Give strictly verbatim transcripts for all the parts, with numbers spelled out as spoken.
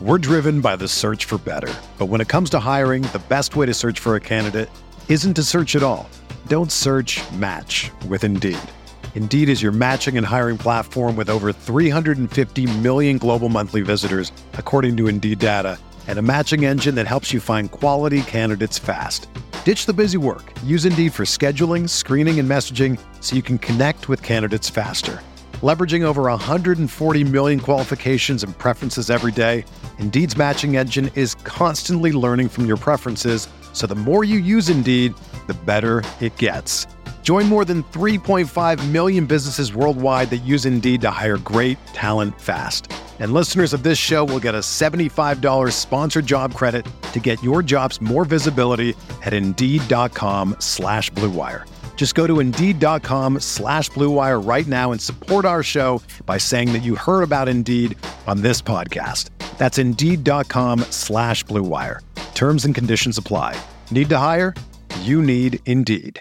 We're driven by the search for better. But when it comes to hiring, the best way to search for a candidate isn't to search at all. Don't search, match with Indeed. Indeed is your matching and hiring platform with over three hundred fifty million global monthly visitors, according to Indeed data, and a matching engine that helps you find quality candidates fast. Ditch the busy work. Use Indeed for scheduling, screening, and messaging so you can connect with candidates faster. Leveraging over one hundred forty million qualifications and preferences every day, Indeed's matching engine is constantly learning from your preferences, so the more you use Indeed, the better it gets. Join more than three point five million businesses worldwide that use Indeed to hire great talent fast. And listeners of this show will get a seventy-five dollars sponsored job credit to get your jobs more visibility at Indeed.com slash Blue Wire. Just go to Indeed.com slash Blue Wire right now and support our show by saying that you heard about Indeed on this podcast. That's Indeed.com slash Blue Wire. Terms and conditions apply. Need to hire? You need Indeed.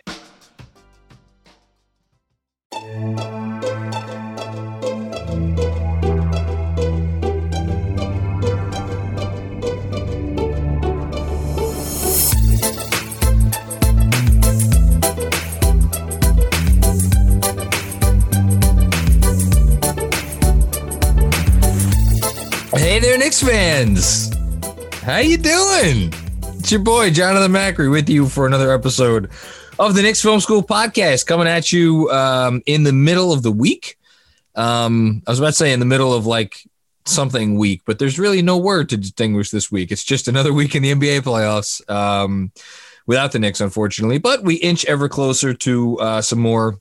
Hey there, Knicks fans. How you doing? It's your boy, Jonathan Macri, with you for another episode of the Knicks Film School podcast, coming at you um, in the middle of the week. Um, I was about to say in the middle of like something week, but there's really no word to distinguish this week. It's just another week in the N B A playoffs um, without the Knicks, unfortunately. But we inch ever closer to uh, some more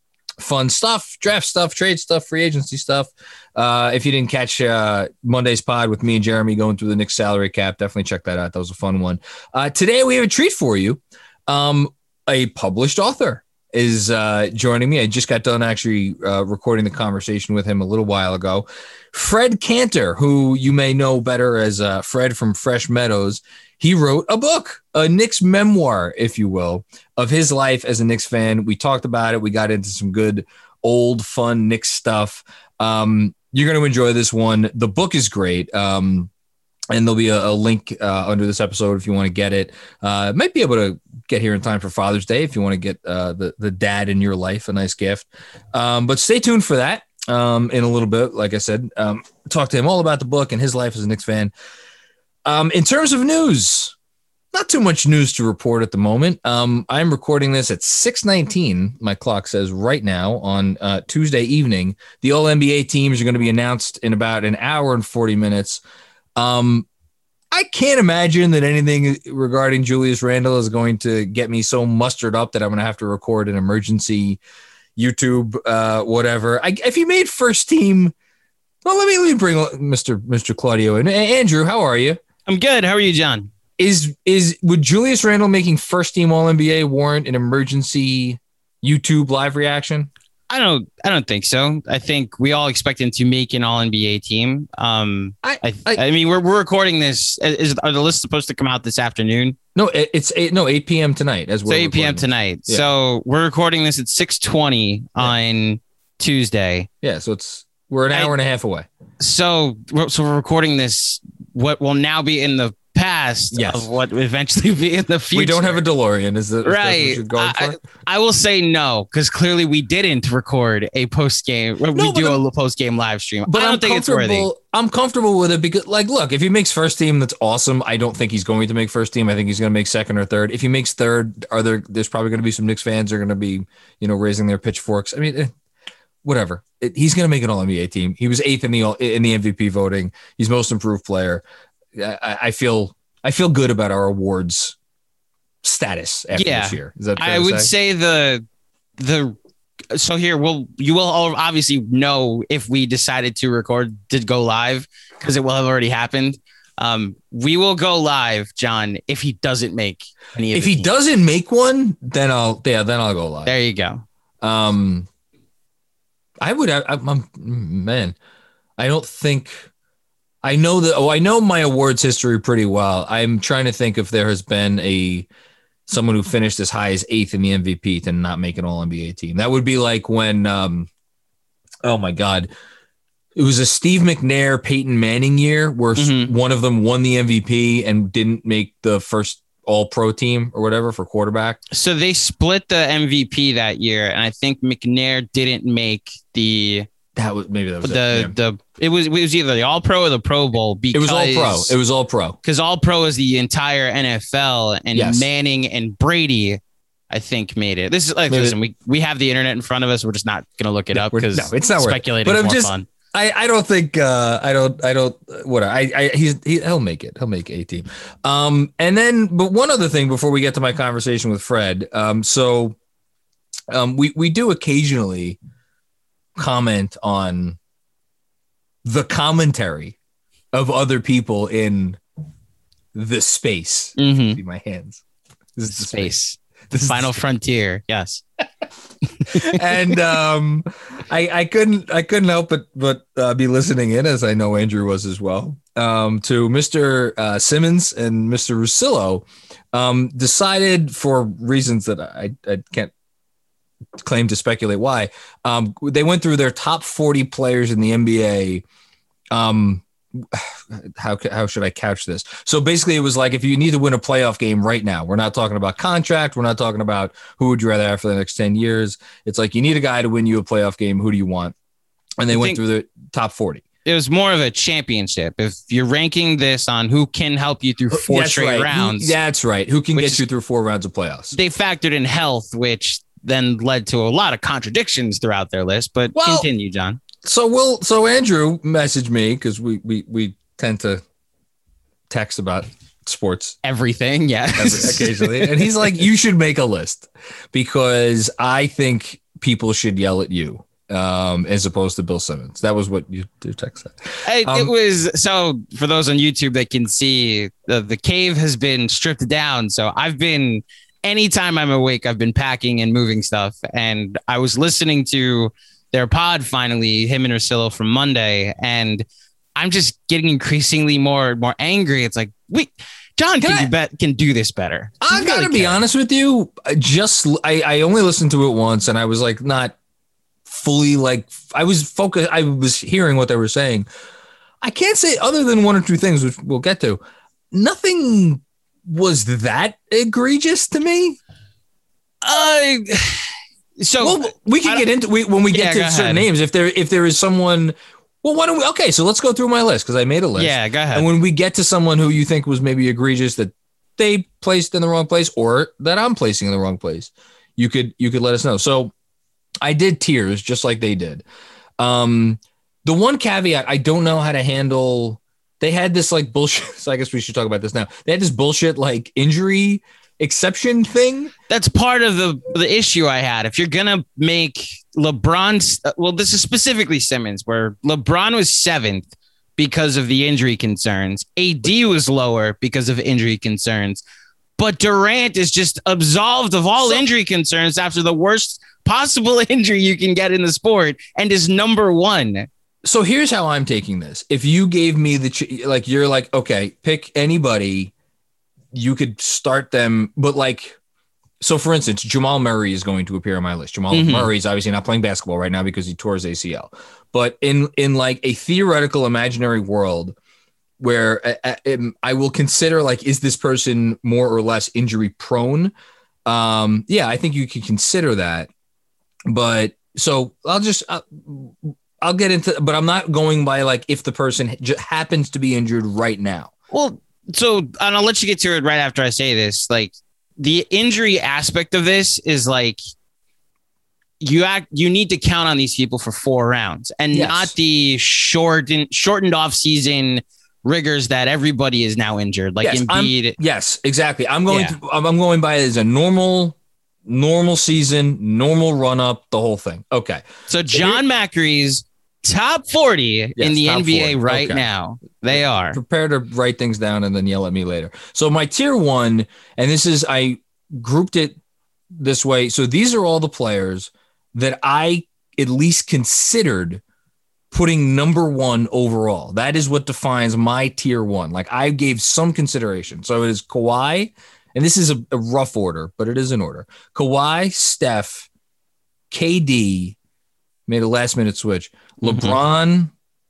fun stuff, draft stuff, trade stuff, free agency stuff. Uh, if you didn't catch uh, Monday's pod with me and Jeremy going through the Knicks salary cap, definitely check that out. That was a fun one. Uh, today we have a treat for you. Um, a published author is uh, joining me. I just got done actually uh, recording the conversation with him a little while ago. Fred Kanter, who you may know better as uh, Fred from Fresh Meadows. He wrote a book, a Knicks memoir, if you will, of his life as a Knicks fan. We talked about it. We got into some good, old, fun Knicks stuff. Um, you're going to enjoy this one. The book is great. Um, and there'll be a, a link uh, under this episode if you want to get it. Uh, might be able to get here in time for Father's Day if you want to get uh, the, the dad in your life a nice gift. Um, but stay tuned for that um, in a little bit. Like I said, um, talk to him all about the book and his life as a Knicks fan. Um, in terms of news, not too much news to report at the moment. Um, I'm recording this at six nineteen. My clock says right now on uh, Tuesday evening. The All N B A teams are going to be announced in about an hour and forty minutes. Um, I can't imagine that anything regarding Julius Randle is going to get me so mustered up that I'm going to have to record an emergency YouTube, uh, whatever. I, if he made first team, well, let me, let me bring Mister Mister Claudio in. Andrew, how are you? I'm good. How are you, John? Is is would Julius Randle making first team All N B A warrant an emergency YouTube live reaction? I don't. I don't think so. I think we all expect him to make an All N B A team. Um, I, I, I, I mean, we're we're recording this. Is are the lists supposed to come out this afternoon? No, it's eight. No, eight p.m. tonight. As well, eight p.m. tonight. Yeah. So we're recording this at six twenty yeah. on Tuesday. Yeah. So it's we're an hour I, and a half away. So so we're recording this. What will now be in the past yes. of what will eventually be in the future. We don't have a DeLorean. Is that right? What going I, for? I will say no, because clearly we didn't record a post game. No, we do the, a post game live stream. But I don't I'm think it's worthy. I'm comfortable with it because, like, look, if he makes first team, that's awesome. I don't think he's going to make first team. I think he's going to make second or third. If he makes third, are there? There's probably going to be some Knicks fans who are going to be, you know, raising their pitchforks. I mean. Eh, Whatever. It, he's going to make an All N B A team. He was eighth in the in the M V P voting. He's most improved player. I, I feel I feel good about our awards status after yeah. this year. Is that fair I to would say? say the the so here we'll you will all obviously know if we decided to record to go live because it will have already happened. Um, we will go live, John, if he doesn't make any. Of if he teams. doesn't make one, then I'll yeah, then I'll go live. There you go. Um. I would, I, I'm, man, I don't think, I know that, oh, I know my awards history pretty well. I'm trying to think if there has been a, someone who finished as high as eighth in the M V P to not make an All N B A team. That would be like when, um, oh my God, it was a Steve McNair, Peyton Manning year where mm-hmm. one of them won the M V P and didn't make the first all-pro team or whatever for quarterback. So they split the M V P that year, and I think McNair didn't make the that was maybe that was the it, yeah. the it was it was either the All-Pro or the Pro Bowl. Because, it was All-Pro. It was All-Pro because All-Pro is the entire N F L, and yes. Manning and Brady, I think, made it. This is like maybe. listen, we we have the internet in front of us. We're just not going to look it up because no, it's not speculating. But I'm more just. Fun. I, I don't think uh, I don't I don't what I I he's he, he'll make it he'll make a team um and then but one other thing before we get to my conversation with Fred um so um we we do occasionally comment on the commentary of other people in the space. Mm-hmm. See my hands. This is the space. space. This Final frontier. Yes. and um, I, I couldn't I couldn't help but but uh, be listening in, as I know Andrew was as well, um, to Mister Uh, Simmons and Mister Russillo um, decided, for reasons that I, I can't claim to speculate why, um, they went through their top forty players in the N B A. Um, how how should I couch this? So basically, it was like, if you need to win a playoff game right now, we're not talking about contract. We're not talking about who would you rather have for the next ten years. It's like, you need a guy to win you a playoff game. Who do you want? And they I went through the top forty. It was more of a championship. If you're ranking this on who can help you through four that's straight right. rounds. Who, that's right. Who can get you through four rounds of playoffs? They factored in health, which then led to a lot of contradictions throughout their list. But well, continue, John. So we'll, so Andrew messaged me, because we, we, we tend to text about sports. Everything, yeah. Every, occasionally. And he's like, you should make a list, because I think people should yell at you um, as opposed to Bill Simmons. That was what you, your text said. It, um, it was, so for those on YouTube that can see, the, the cave has been stripped down. So I've been, anytime I'm awake, I've been packing and moving stuff. And I was listening to their pod finally, him and Russillo, from Monday, and I'm just getting increasingly more more angry. It's like, wait, John can, can I, do bet can do this better. I really gotta can. be honest with you. Just I, I only listened to it once, and I was like, not fully like I was focused. I was hearing what they were saying. I can't say other than one or two things, which we'll get to. Nothing was that egregious to me. I. Uh, So well, we can get into we, when we get yeah, to certain ahead. names. If there if there is someone, well, why don't we? Okay, so let's go through my list, because I made a list. Yeah, go ahead. And when we get to someone who you think was maybe egregious that they placed in the wrong place, or that I'm placing in the wrong place, you could you could let us know. So I did tiers just like they did. Um, the one caveat, I don't know how to handle. They had this like bullshit. So I guess we should talk about this now. They had this bullshit like injury exception thing. That's part of the the issue I had. If you're gonna make LeBron's, well, this is specifically Simmons, where LeBron was seventh because of the injury concerns. A D was lower because of injury concerns, but Durant is just absolved of all so, injury concerns after the worst possible injury you can get in the sport, and is number one. So here's how I'm taking this. If you gave me the ch- like, you're like, okay, pick anybody. You could start them, but like, so for instance, Jamal Murray is going to appear on my list. Jamal mm-hmm. Murray is obviously not playing basketball right now because he tore his A C L. But in in like a theoretical imaginary world where I, I, I will consider like, is this person more or less injury prone? Um, yeah, I think you can consider that. But so I'll just I'll, I'll get into, but I'm not going by like if the person j- happens to be injured right now. Well. So, and I'll let you get to it right after I say this. Like, the injury aspect of this is like, you act, you need to count on these people for four rounds, and yes. not the shortened, shortened off season rigors that everybody is now injured. Like yes, Embiid. I'm, yes, exactly. I'm going. Yeah. To, I'm going by it as a normal, normal season, normal run up, the whole thing. Okay. So John Macri's top forty yes, in the N B A forty. Right okay. now. They are. Prepare to write things down and then yell at me later. So my tier one, and this is, I grouped it this way. So these are all the players that I at least considered putting number one overall. That is what defines my tier one. Like, I gave some consideration. So it is Kawhi, and this is a, a rough order, but it is an order. Kawhi, Steph, K D, made a last minute switch. LeBron, mm-hmm.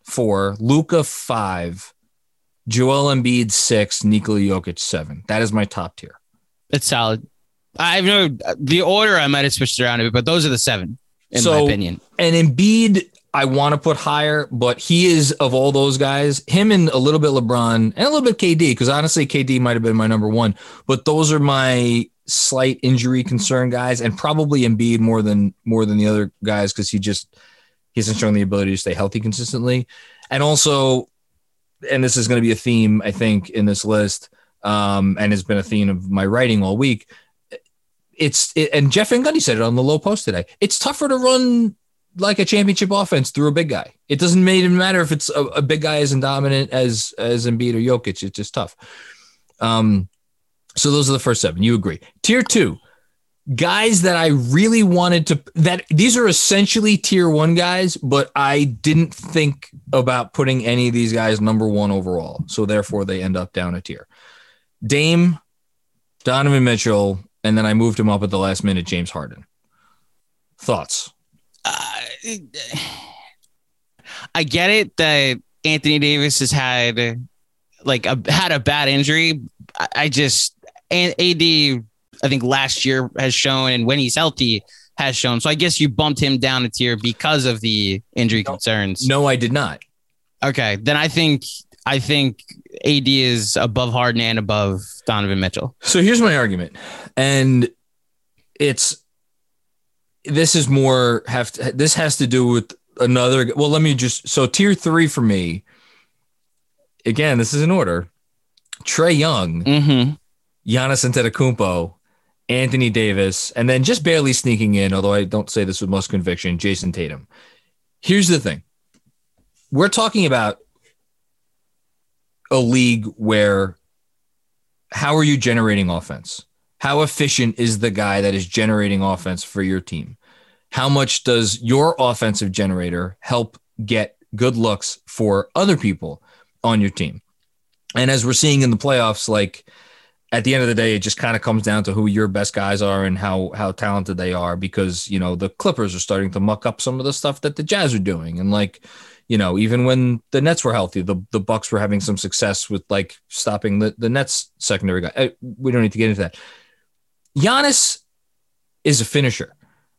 four, Luka five, Joel Embiid six, Nikola Jokic seven. That is my top tier. It's solid. I know the order I might have switched around a bit, but those are the seven in so, my opinion. And Embiid, I want to put higher, but he is, of all those guys, him and a little bit LeBron and a little bit K D, because honestly, K D might have been my number one, but those are my slight injury concern guys, and probably Embiid more than more than the other guys because he just he hasn't shown the ability to stay healthy consistently. And also, and this is going to be a theme, I think, in this list, um, and has been a theme of my writing all week. It's it, and Jeff Van Gundy said it on the low post today. It's tougher to run like a championship offense through a big guy. It doesn't even matter if it's a, a big guy as dominant as as Embiid or Jokic. It's just tough. Um, so those are the first seven. You agree? Tier two, guys that I really wanted to. That these are essentially tier one guys, but I didn't think about putting any of these guys number one overall. So therefore, they end up down a tier. Dame, Donovan Mitchell. And then I moved him up at the last minute, James Harden. Thoughts? Uh, I get it that Anthony Davis has had like a, had a bad injury. I, I just, and A D, I think last year has shown, and when he's healthy has shown. So I guess you bumped him down a tier because of the injury no, concerns. No, I did not. Okay. Then I think, I think A D is above Harden and above Donovan Mitchell. So here's my argument. And it's, this is more, have to, this has to do with another, well, let me just, so tier three for me, again, this is in order. Trae Young, mm-hmm. Giannis Antetokounmpo, Anthony Davis, and then just barely sneaking in, although I don't say this with most conviction, Jason Tatum. Here's the thing. We're talking about a league where how are you generating offense? How efficient is the guy that is generating offense for your team? How much does your offensive generator help get good looks for other people on your team? And as we're seeing in the playoffs, like at the end of the day, it just kind of comes down to who your best guys are and how, how talented they are, because, you know, the Clippers are starting to muck up some of the stuff that the Jazz are doing. And like, you know, even when the Nets were healthy, the, the Bucks were having some success with like stopping the, the Nets secondary guy. I, we don't need to get into that. Giannis is a finisher.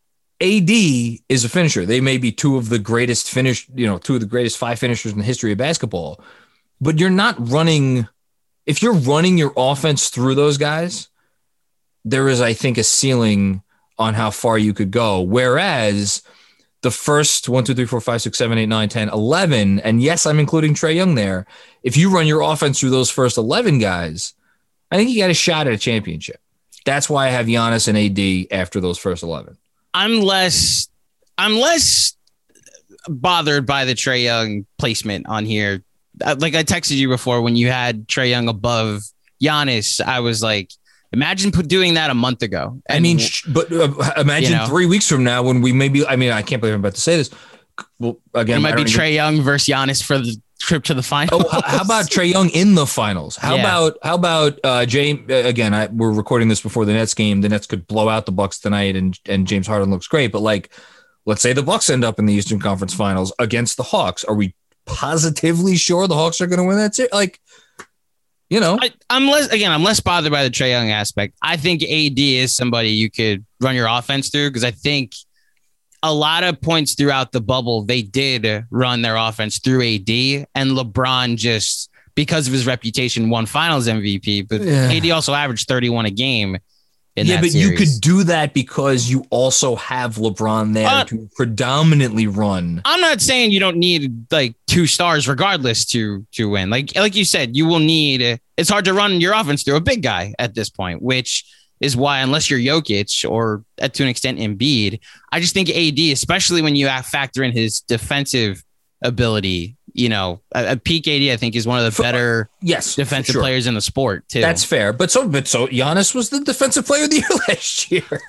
A D is a finisher. They may be two of the greatest finish, you know, two of the greatest five finishers in the history of basketball, but you're not running. If you're running your offense through those guys, there is, I think, a ceiling on how far you could go. Whereas the first one, two, three, four, five, six, seven, eight, nine, ten, eleven, and yes, I'm including Trae Young there. If you run your offense through those first eleven guys, I think you got a shot at a championship. That's why I have Giannis and A D after those first eleven. I'm less, I'm less bothered by the Trae Young placement on here. Like I texted you before when you had Trae Young above Giannis, I was like, imagine put doing that a month ago. And, I mean, but uh, imagine you know, three weeks from now when we maybe, I mean, I can't believe I'm about to say this. Well, again, it might be Trae Young versus Giannis for the trip to the finals. Oh, how about Trae Young in the finals? How yeah. about, how about uh, James, again, I, we're recording this before the Nets game. The Nets could blow out the Bucks tonight and, and James Harden looks great. But like, let's say the Bucks end up in the Eastern Conference Finals against the Hawks. Are we positively sure the Hawks are going to win that series? Like, you know, I, I'm less, again, I'm less bothered by the Trae Young aspect. I think A D is somebody you could run your offense through, because I think a lot of points throughout the bubble, they did run their offense through A D, and LeBron just, because of his reputation, won finals M V P, but yeah. A D also averaged thirty-one a game. In yeah, that but series. You could do that because you also have LeBron there uh, to predominantly run. I'm not saying you don't need like two stars regardless to to win. Like like you said, you will need. It's hard to run your offense through a big guy at this point, which is why, unless you're Jokic or to an extent Embiid, I just think A D, especially when you factor in his defensive ability. You know, a, a peak A D, I think, is one of the better yes, defensive sure. players in the sport, too. That's fair. But so, but so Giannis was the defensive player of the year last year.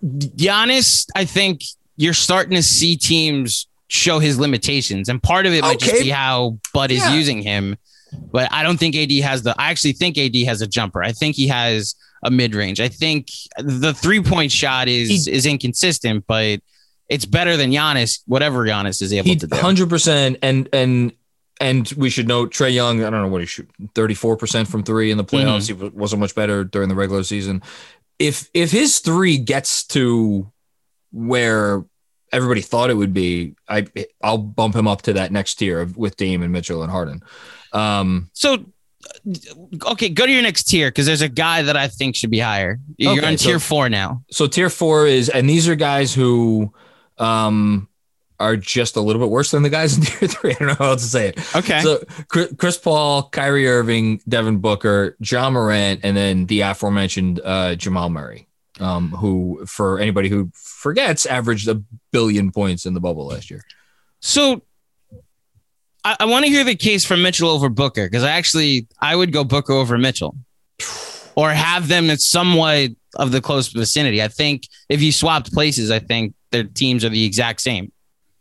Giannis, I think you're starting to see teams show his limitations. And part of it might okay. just be how Bud is yeah. using him. But I don't think A D has the, I actually think A D has a jumper. I think he has a mid-range. I think the three-point shot is he, is inconsistent, but it's better than Giannis, whatever Giannis is able he, to do. one hundred percent. And, and And we should note Trae Young, I don't know what he shoot, thirty-four percent from three in the playoffs. Mm-hmm. He wasn't much better during the regular season. If if his three gets to where everybody thought it would be, I I'll bump him up to that next tier with Dame and Mitchell and Harden. Um, so, okay, go to your next tier because there's a guy that I think should be higher. You're okay, on tier so, four now. So tier four is, and these are guys who um, are just a little bit worse than the guys in tier three. I don't know how else to say it. Okay. So Chris Paul, Kyrie Irving, Devin Booker, Ja Morant, and then the aforementioned uh, Jamal Murray. Um, who, for anybody who forgets, averaged a billion points in the bubble last year. So I, I want to hear the case for Mitchell over Booker, because I actually, I would go Booker over Mitchell or have them at somewhat of the close vicinity. I think if you swapped places, I think their teams are the exact same.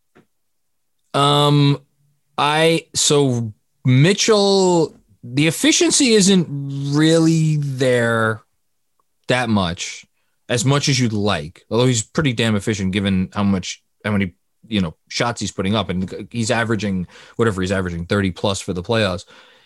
Um, I, so Mitchell, the efficiency isn't really there that much. As much as you'd like, although he's pretty damn efficient given how much, how many, you know, shots he's putting up, and he's averaging whatever he's averaging, thirty plus for the playoffs.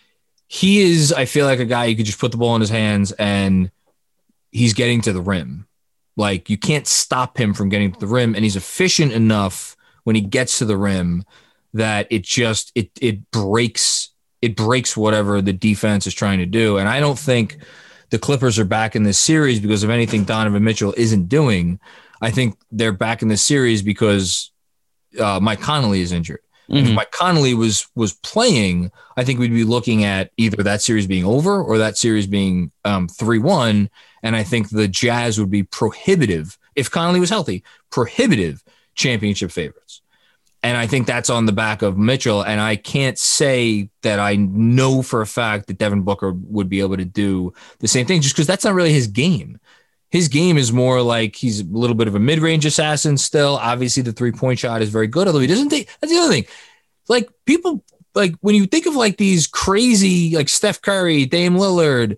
He is, I feel like, a guy you could just put the ball in his hands and he's getting to the rim. Like, you can't stop him from getting to the rim, and he's efficient enough when he gets to the rim that it just, it, it breaks, it breaks whatever the defense is trying to do. And I don't think the Clippers are back in this series because of anything Donovan Mitchell isn't doing. I think they're back in this series because uh, Mike Conley is injured. Mm-hmm. And if Mike Conley was was playing, I think we'd be looking at either that series being over or that series being um, three one. And I think the Jazz would be prohibitive, if Conley was healthy, prohibitive championship favorites. And I think that's on the back of Mitchell. And I can't say that I know for a fact that Devin Booker would be able to do the same thing, just because that's not really his game. His game is more like he's a little bit of a mid-range assassin still. Obviously, the three-point shot is very good, although he doesn't take – that's the other thing. Like, people – like, when you think of, like, these crazy – like, Steph Curry, Dame Lillard,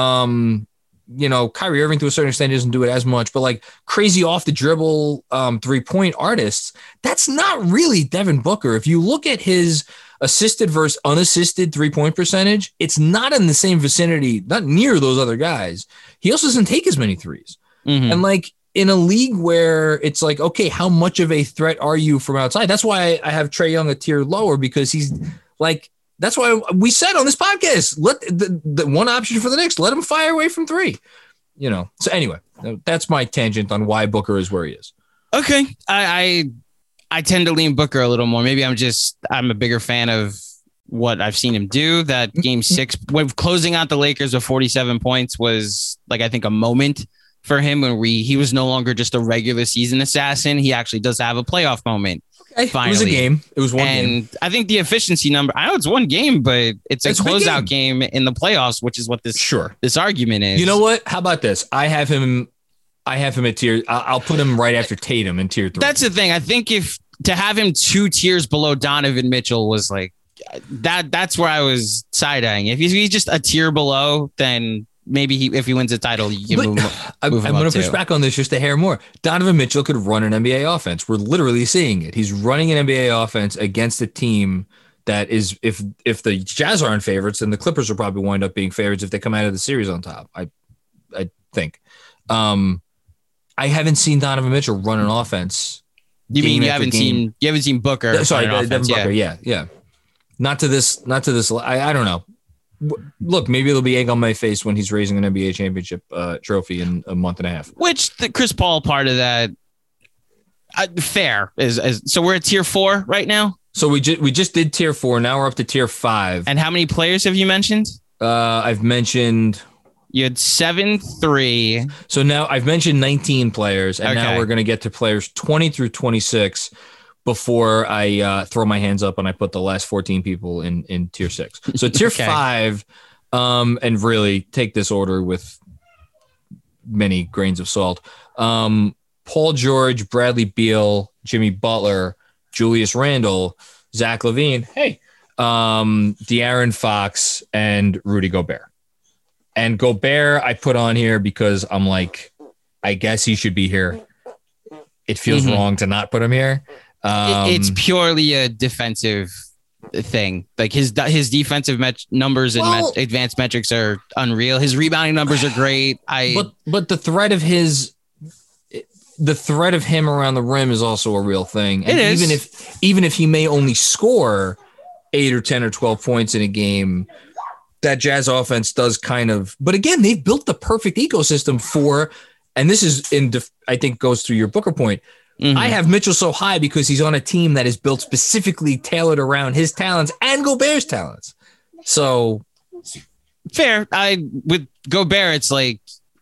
um, you know, Kyrie Irving to a certain extent doesn't do it as much, but like crazy off the dribble um, three point artists, that's not really Devin Booker. If you look at his assisted versus unassisted three point percentage, it's not in the same vicinity, not near those other guys. He also doesn't take as many threes. Mm-hmm. And like in a league where it's like, okay, how much of a threat are you from outside? That's why I have Trae Young a tier lower, because he's like, that's why we said on this podcast, let the, the one option for the Knicks, let him fire away from three, you know? So anyway, that's my tangent on why Booker is where he is. Okay. I, I, I tend to lean Booker a little more. Maybe I'm just, I'm a bigger fan of what I've seen him do. That game six, when closing out the Lakers with forty-seven points was like, I think a moment for him when we, he was no longer just a regular season assassin. He actually does have a playoff moment. Okay. Finally. It was a game. It was one and game. And I think the efficiency number, I know it's one game, but it's a it's closeout a game. game in the playoffs, which is what this, sure. this argument is. You know what? How about this? I have him, I have him at tier, I'll put him right after Tatum in tier three. That's the thing. I think if to have him two tiers below Donovan Mitchell was like that, that's where I was side-eyeing. If he's, he's just a tier below, then maybe he, if he wins a title, you can move, move I'm, I'm going to push back on this just a hair more. Donovan Mitchell could run an N B A offense. We're literally seeing it. He's running an N B A offense against a team that is, if if the Jazz aren't favorites, then the Clippers will probably wind up being favorites if they come out of the series on top. I I think. Um, I haven't seen Donovan Mitchell run an offense. You mean you haven't game. seen you haven't seen Booker? Sorry, Devin offense, Booker. Yeah. yeah, yeah. Not to this. Not to this. I, I don't know. Look, maybe there'll be egg on my face when he's raising an N B A championship uh, trophy in a month and a half. Which the Chris Paul part of that, uh, fair is, is. So we're at tier four right now. So we just we just did tier four. Now we're up to tier five. And how many players have you mentioned? Uh, I've mentioned you had seven, three. So now I've mentioned nineteen players, and okay. now we're going to get to players twenty through twenty-six. Before I uh, throw my hands up and I put the last fourteen people in, in tier six. So tier okay. five, um, and really take this order with many grains of salt. Um, Paul George, Bradley Beal, Jimmy Butler, Julius Randle, Zach LaVine, hey, um, De'Aaron Fox, and Rudy Gobert. And Gobert I put on here because I'm like, I guess he should be here. It feels mm-hmm. wrong to not put him here. Um, it's purely a defensive thing. Like his his defensive met- numbers and Well, met- advanced metrics are unreal. His rebounding numbers are great. I But but the threat of his the threat of him around the rim is also a real thing. And It is. even if even if he may only score eight or ten or twelve points in a game, that Jazz offense does kind of. But again, they've built the perfect ecosystem for, and this is in def, I think goes through your Booker point. Mhm. I have Mitchell so high because he's on a team that is built specifically tailored around his talents and Gobert's talents. So fair. I with Gobert, it's like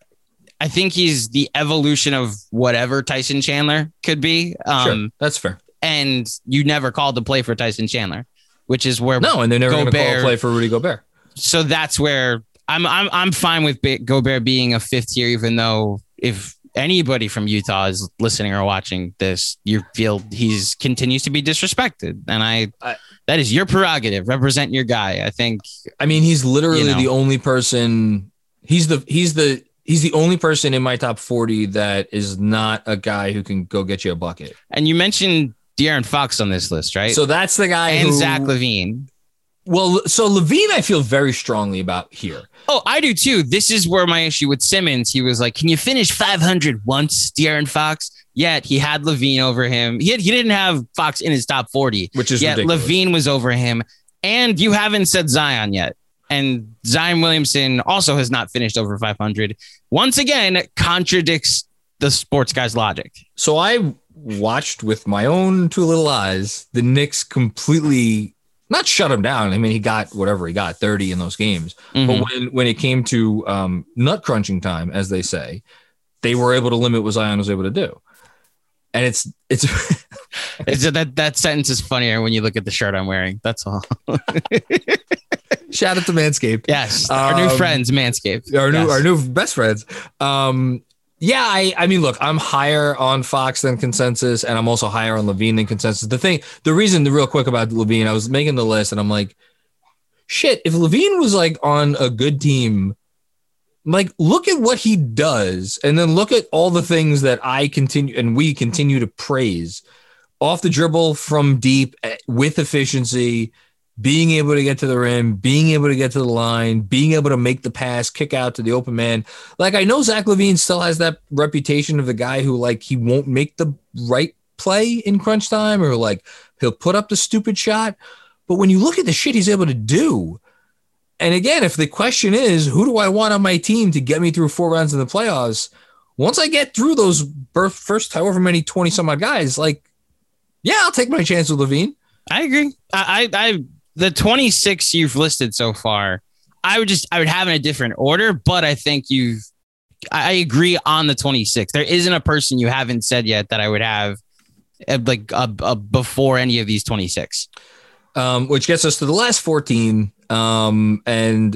I think he's the evolution of whatever Tyson Chandler could be. Um, sure, that's fair. And you never called to play for Tyson Chandler, which is where No, and they're never going to call a Gobert- play for Rudy Gobert. So that's where I'm I'm I'm fine with Ba- Gobert being a fifth tier, even though if anybody from Utah is listening or watching this, you feel he's continues to be disrespected, and I, I that is your prerogative. Represent your guy. I think. I mean, he's literally You know. the only person. He's the he's the he's the only person in my top forty that is not a guy who can go get you a bucket. And you mentioned De'Aaron Fox on this list, right? So that's the guy. and who, Zach LaVine. Well, so Levine, I feel very strongly about here. Oh, I do too. This is where my issue with Simmons. He was like, "Can you finish five hundred once, De'Aaron Fox?" Yet he had Levine over him. He had, he didn't have Fox in his top forty, Which is yet ridiculous. Levine was over him. And you haven't said Zion yet. And Zion Williamson also has not finished over five hundred. Once again, contradicts the sports guy's logic. So I watched with my own two little eyes the Knicks completely not shut him down. I mean, he got whatever he got, thirty in those games. Mhm. But when, when it came to um, nut crunching time, as they say, they were able to limit what Zion was able to do. And it's it's It's that that sentence is funnier when you look at the shirt I'm wearing. That's all. shout out to Manscaped. Yes, our new Um, friends, Manscaped. Our new Yes. our new best friends. Um, yeah, I I mean, look, I'm higher on Fox than consensus, and I'm also higher on Levine than consensus. The thing, the reason, the real quick about Levine, I was making the list, and I'm like, shit, if Levine was like on a good team, like look at what he does, and then look at all the things that I continue and we continue to praise off the dribble from deep eh, with efficiency. Being able to get to the rim, being able to get to the line, being able to make the pass, kick out to the open man. Like, I know Zach LaVine still has that reputation of the guy who, like, he won't make the right play in crunch time, or like he'll put up the stupid shot. But when you look at the shit he's able to do, and again, if the question is, who do I want on my team to get me through four rounds in the playoffs? Once I get through those birth first however many twenty some odd guys, like, yeah, I'll take my chance with LaVine. I agree. I, I, I, the twenty-six you've listed so far, I would just, I would have in a different order, but I think you've, I I agree on the twenty-six. There isn't a person you haven't said yet that I would have uh, like uh, uh, before any of these twenty-six. Um, which gets us to the last fourteen. Um, and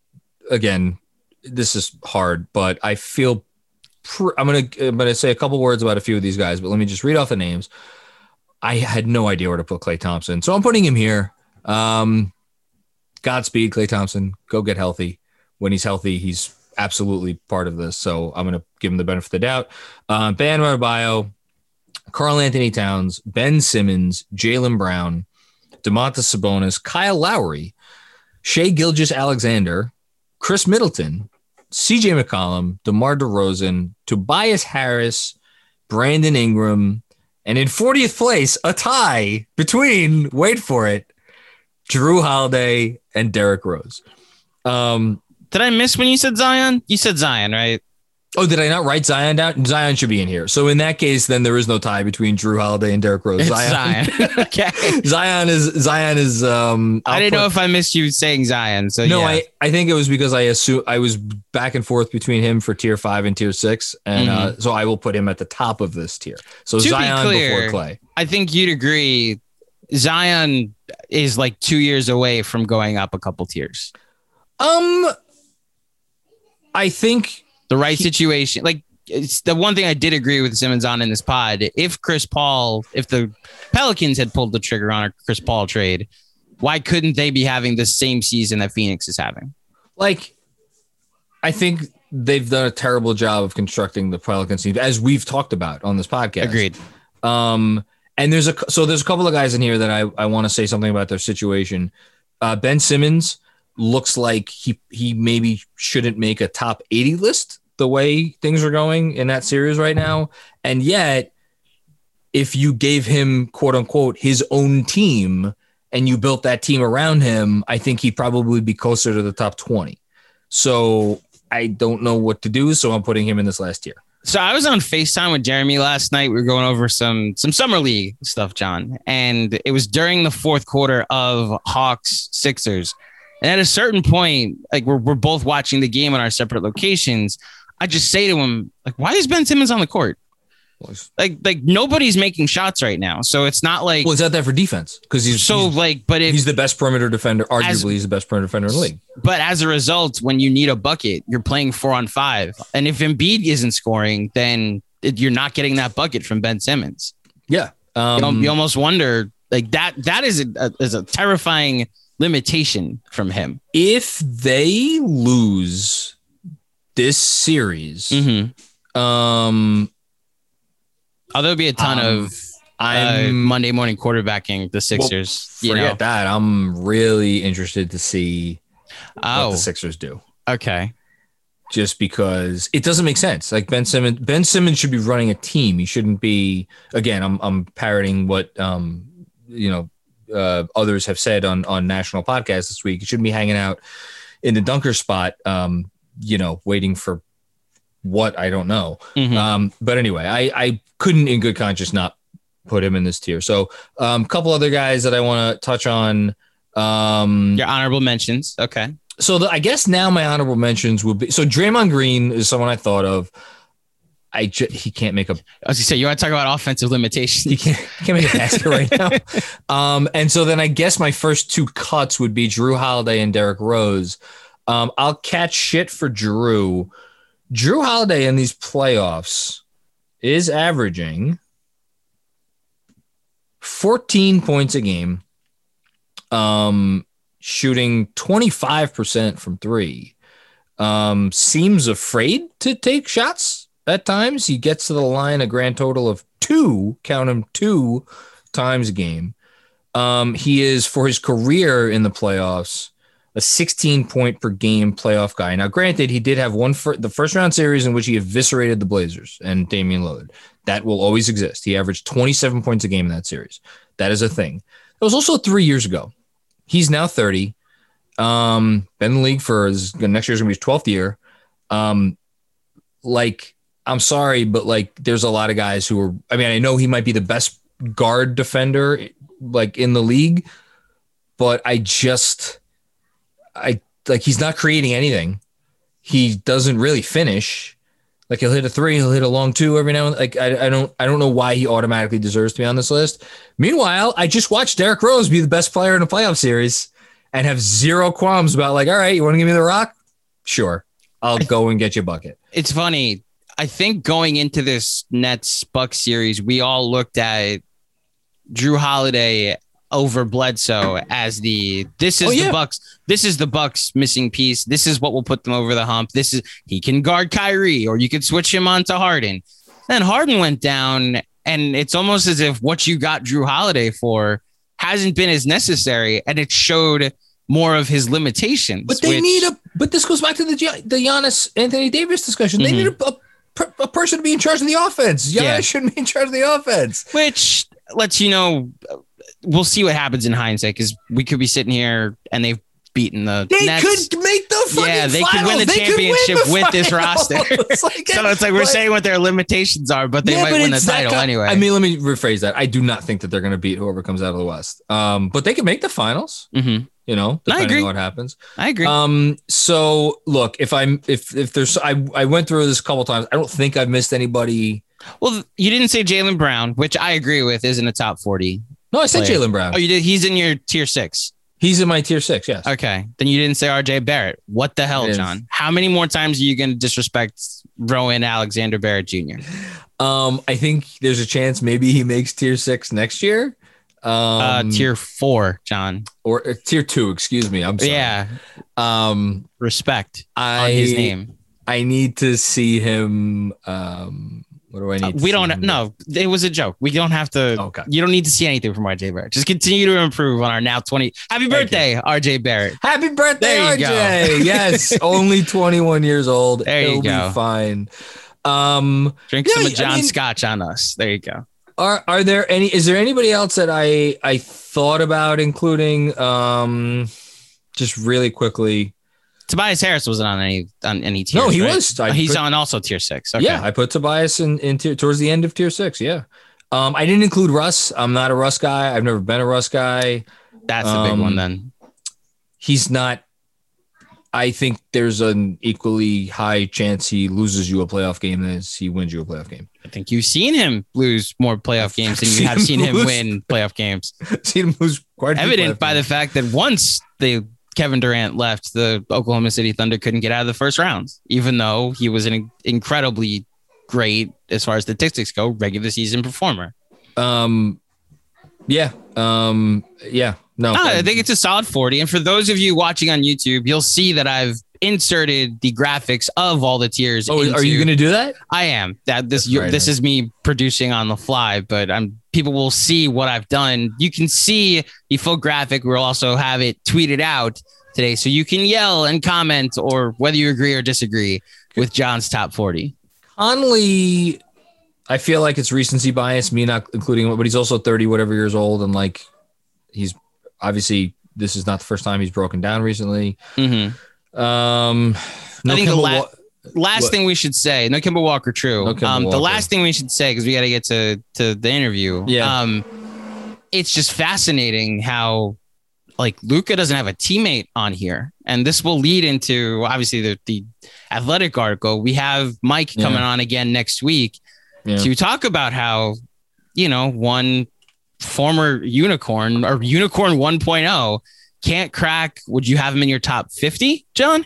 again, this is hard, but I feel pr- I'm going to, I'm going to say a couple words about a few of these guys, but let me just read off the names. I had no idea where to put Klay Thompson, so I'm putting him here. Um, Godspeed, Klay Thompson. Go get healthy. When he's healthy, he's absolutely part of this. So I'm going to give him the benefit of the doubt. Uh, Bam Adebayo, Karl Anthony Towns, Ben Simmons, Jaylen Brown, Domantas Sabonis, Kyle Lowry, Shai Gilgeous-Alexander, Chris Middleton, C J McCollum, DeMar DeRozan, Tobias Harris, Brandon Ingram, and in fortieth place, a tie between, wait for it, Drew Holiday and Derrick Rose. Um, Did I miss when you said Zion? You said Zion, right? oh, did I not write Zion down? Zion should be in here. So in that case, then there is no tie between Drew Holiday and Derrick Rose. It's Zion, Zion. Okay. Zion is Zion is. Um, I I'll didn't put- know if I missed you saying Zion. So No, yeah. I, I think it was because I assume I was back and forth between him for tier five and tier six, and uh, so I will put him at the top of this tier. So To be Zion clear, before Clay. I think you'd agree. Zion is like two years away from going up a couple tiers. Um, I think The right He- situation, like it's the one thing I did agree with Simmons on in this pod. If Chris Paul, if the Pelicans had pulled the trigger on a Chris Paul trade, why couldn't they be having the same season that Phoenix is having? like I think they've done a terrible job of constructing the Pelicans team, as we've talked about on this podcast. Agreed. Um, And there's a so there's a couple of guys in here that I, I want to say something about their situation. Uh, Ben Simmons looks like he he maybe shouldn't make a top eighty list the way things are going in that series right now. And yet, if you gave him, quote unquote, his own team and you built that team around him, I think he'd probably be closer to the top twenty. So I don't know what to do. So I'm putting him in this last tier. So I was on FaceTime with Jeremy last night. We were going over some some summer league stuff, John. And it was during the fourth quarter of Hawks Sixers. And at a certain point, like we're we're both watching the game on our separate locations. I just say to him, like, why is Ben Simmons on the court? Like, like nobody's making shots right now. So it's not like. Well, is that there for defense? Because he's so he's, like, but if, he's the best perimeter defender. Arguably, as, he's the best perimeter defender in the league. But as a result, when you need a bucket, you're playing four on five. And if Embiid isn't scoring, then it, you're not getting that bucket from Ben Simmons. Yeah. Um, you, know, you almost wonder like that. That is a, is a terrifying limitation from him. If they lose this series, mm-hmm. um, oh, there'll be a ton um, of uh, Monday morning quarterbacking the Sixers. Well, forget you know. that. I'm really interested to see oh. what the Sixers do. Okay. Just because it doesn't make sense. Like Ben Simmons, Ben Simmons should be running a team. He shouldn't be. Again, I'm I'm parroting what um you know uh, others have said on on national podcasts this week. He shouldn't be hanging out in the dunker spot. Um, you know, waiting for what I don't know. Mm-hmm. Um, but anyway, I I couldn't in good conscience not put him in this tier. So a um, couple other guys that I want to touch on. Um, Your honorable mentions. Okay. So the, I guess now my honorable mentions would be, so Draymond Green is someone I thought of. I ju- he can't make a, as you say, you want to talk about offensive limitations. He can't, he can't make a basket right now. Um, and so then I guess my first two cuts would be Drew Holiday and Derrick Rose. Um, I'll catch shit for Drew. Drew Holiday in these playoffs is averaging fourteen points a game, um, shooting twenty-five percent from three. Um, seems afraid to take shots at times. He gets to the line a grand total of two, count them, two times a game. Um, he is, for his career in the playoffs, a sixteen point per game playoff guy. Now, granted, he did have one for the first round series in which he eviscerated the Blazers and Damian Lillard. That will always exist. He averaged twenty-seven points a game in that series. That is a thing. That was also three years ago. He's now thirty. Um, been in the league for his, next year's gonna be his twelfth year. Um, like, I'm sorry, but like, there's a lot of guys who are. I mean, I know he might be the best guard defender like in the league, but I just. I like he's not creating anything. He doesn't really finish. Like he'll hit a three, he'll hit a long two every now and then. Like I, I don't I don't know why he automatically deserves to be on this list. Meanwhile, I just watched Derrick Rose be the best player in a playoff series and have zero qualms about like, all right, you want to give me the rock? Sure. I'll go and get you a bucket. It's funny. I think going into this Nets Bucks series, we all looked at Drew Holiday over Bledsoe as the this is oh, yeah. the Bucks. This is the Bucks missing piece. This is what will put them over the hump. This is he can guard Kyrie, or you could switch him on to Harden. Then Harden went down, and it's almost as if what you got Drew Holiday for hasn't been as necessary, and it showed more of his limitations. But they which, need a. But this goes back to the the Giannis Anthony Davis discussion. They mm-hmm. need a, a, a person to be in charge of the offense. Giannis yeah. shouldn't be in charge of the offense. Which lets you know. We'll see what happens in hindsight because we could be sitting here and they've beaten the They Nets. could make the fucking Yeah, they finals. could win the they championship win the with this roster. It's like, so it's like we're like, saying what their limitations are, but they yeah, might but win the title guy, anyway. I mean, let me rephrase that. I do not think that they're going to beat whoever comes out of the West. Um, but they can make the finals. Mm-hmm. You know, depending I agree. on what happens. I agree. Um, so look, if I'm if if there's I I went through this a couple times. I don't think I've missed anybody. Well, you didn't say Jaylen Brown, which I agree with, is in the top forty. No, I said Jaylen Brown. Oh, you did. He's in your tier six. He's in my tier six. Yes. Okay. Then you didn't say R J Barrett. What the hell, John? How many more times are you going to disrespect Rowan Alexander Barrett Junior? Um, I think there's a chance maybe he makes tier six next year. Um, uh, tier four, John, or uh, tier two. Excuse me. I'm sorry. Yeah. Um, respect I, on his name. I need to see him. Um, What do I need? Uh, to we see don't. him do? No, it was a joke. We don't have to. Okay. You don't need to see anything from R J Barrett. Just continue to improve on our now twenty. Happy birthday, R J Barrett. Happy birthday, There R you J. Yes, only twenty-one years old. There you He'll go. Be fine. Um, Drink yeah, some of John I mean, Scotch on us. There you go. Are are there any? Is there anybody else that I I thought about including? Um, just really quickly. Tobias Harris wasn't on any on any tiers. No, he right? was. I He's put- on also tier six. Okay. Yeah, I put Tobias in, in tier, towards the end of tier six. Yeah. Um, I didn't include Russ. I'm not a Russ guy. I've never been a Russ guy. That's the big Um, one then. He's not. I think there's an equally high chance he loses you a playoff game as he wins you a playoff game. I think you've seen him lose more playoff games than you Seen have him seen him lose. win playoff games. Seen him lose quite a few Evident playoff by the games. fact that once the Kevin Durant left, the Oklahoma City Thunder couldn't get out of the first round, even though he was an incredibly great, as far as statistics go, regular season performer. Um, yeah. Um, yeah. No, Ah, I think it's a solid forty. And for those of you watching on YouTube, you'll see that I've inserted the graphics of all the tiers. Oh, into, are you going to do that? I am. That this That's you, very this nice. is me producing on the fly, but I'm people will see what I've done. You can see the full graphic. We'll also have it tweeted out today, so you can yell and comment or whether you agree or disagree with John's top forty. Conley, I feel like it's recency bias, me not including him, but he's also thirty, whatever years old. And like, he's obviously, this is not the first time he's broken down recently. Mm-hmm. Um, no I think the Kemba la- Wa- last What? thing we should say, no Kemba Walker, true. No Kemba um, the Walker. last thing we should say, because we got to get to to the interview. Yeah. Um, it's just fascinating how like Luka doesn't have a teammate on here, and this will lead into obviously the the Athletic article. We have Mike Yeah. coming on again next week Yeah. to talk about how, you know, one former unicorn or unicorn one point oh can't crack. Would you have him in your top fifty, John?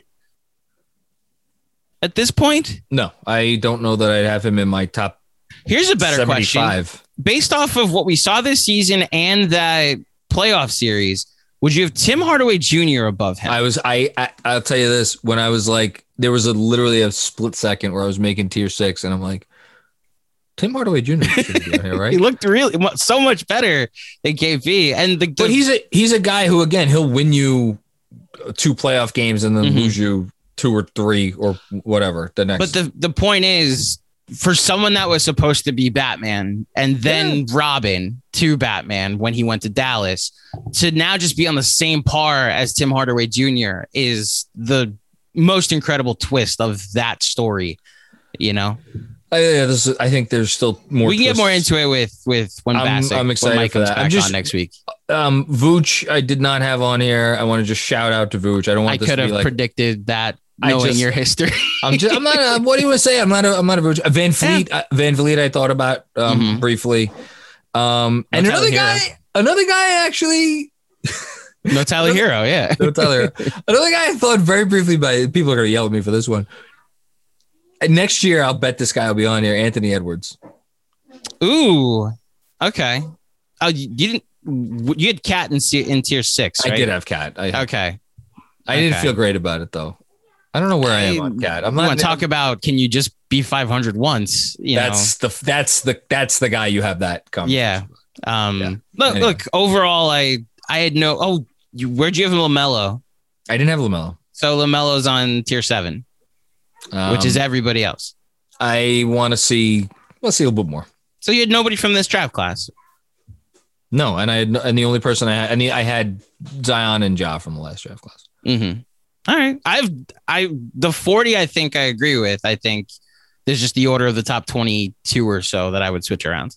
At this point, No, I don't know that I'd have him in my top here's a better question. seventy-five. Based off of what we saw this season and that playoff series, would you have Tim Hardaway Junior above him? I was, I, I, I'll tell you this. When I was like, there was a literally a split second where I was making tier six and I'm like, Tim Hardaway Junior should be on here, right? He looked really mu- so much better than K P. And the, the But he's a he's a guy who, again, he'll win you two playoff games and then Mhm. lose you two or three or whatever the next. but the the point is, for someone that was supposed to be Batman and then Robin to Batman when he went to Dallas, to now just be on the same par as Tim Hardaway Junior is the most incredible twist of that story. You know, I, yeah, this is, I think there's still more. we can get twists. more into it with with when I'm- Bassick, I'm excited when Mike for comes that. back I'm just- on next week. Um, Vooch, I did not have on here. I want to just shout out to Vooch. I don't want I this could to be have like. predicted that I knowing just- your history. I'm just. I'm not. A, what do you want to say? I'm not. A, I'm not a Vooch. Uh, Van Fleet. Uh, Van Fleet. I thought about um, Mhm. briefly. Um, and No Tyler another Hero. guy. Another guy actually. No Tyler Hero, yeah. No Tyler. Another guy I thought very briefly by. People are gonna yell at me for this one. And next year, I'll bet this guy will be on here. Anthony Edwards. Ooh, okay. Oh, you you didn't. You had Cat in, se- in tier six, right? I did have Cat. I, Okay. I didn't okay. feel great about it though. I don't know where I, am on Cat. I'm We not. want to talk about can you just be five hundred once? You that's the that's the that's the guy you have that know. conversation. Yeah. Um. Yeah. Look, Anyway. look. Overall, I I had no. Oh, you, where'd you have LaMelo? I didn't have LaMelo, So LaMelo's on tier seven, um, which is everybody else. I want to see. Let's see a little bit more. So you had nobody from this draft class. No, and I had, and the only person I had, and the, I had Zion and Ja from the last draft class. Mm-hmm. All right. I've I the forty. I think I agree with. I think there's just the order of the top twenty-two or so that I would switch around.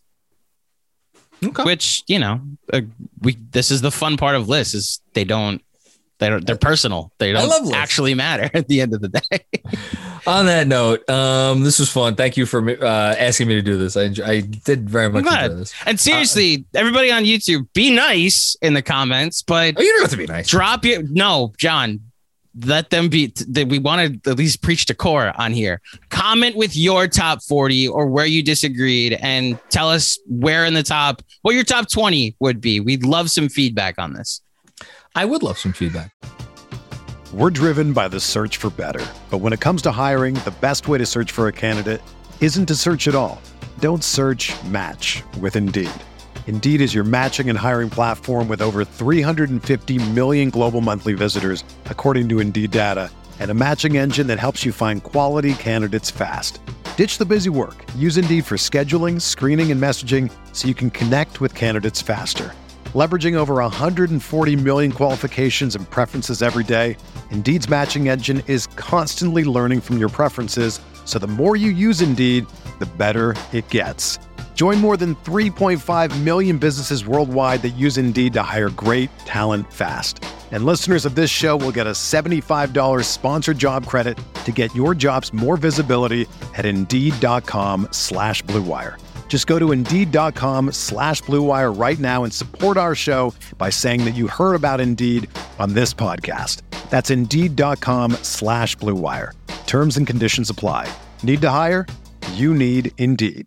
Okay. Which, you know, uh, we this is the fun part of lists is they don't they don't they're personal. They I love don't lists. actually matter at the end of the day. On that note, um, this was fun. Thank you for uh, asking me to do this. I enjoy, I did very much glad. enjoy this. And seriously, everybody on YouTube, be nice in the comments, but Oh, you don't have to be nice. drop your no, John. Let them be. That we want to at least preach to core on here. Comment with your top forty or where you disagreed, and tell us where in the top, what your top twenty would be. We'd love some feedback on this. I would love some feedback. We're driven by the search for better. But when it comes to hiring, the best way to search for a candidate isn't to search at all. Don't search, match with Indeed. Indeed is your matching and hiring platform with over three hundred fifty million global monthly visitors, according to Indeed data, and a matching engine that helps you find quality candidates fast. Ditch the busy work. Use Indeed for scheduling, screening, and messaging so you can connect with candidates faster. Leveraging over one hundred forty million qualifications and preferences every day, Indeed's matching engine is constantly learning from your preferences, so the more you use Indeed, the better it gets. Join more than three point five million businesses worldwide that use Indeed to hire great talent fast. And listeners of this show will get a seventy-five dollars sponsored job credit to get your jobs more visibility at Indeed.com slash Blue Wire. Just go to Indeed.com slash Blue Wire right now and support our show by saying that you heard about Indeed on this podcast. That's Indeed.com slash Blue Wire. Terms and conditions apply. Need to hire? You need Indeed.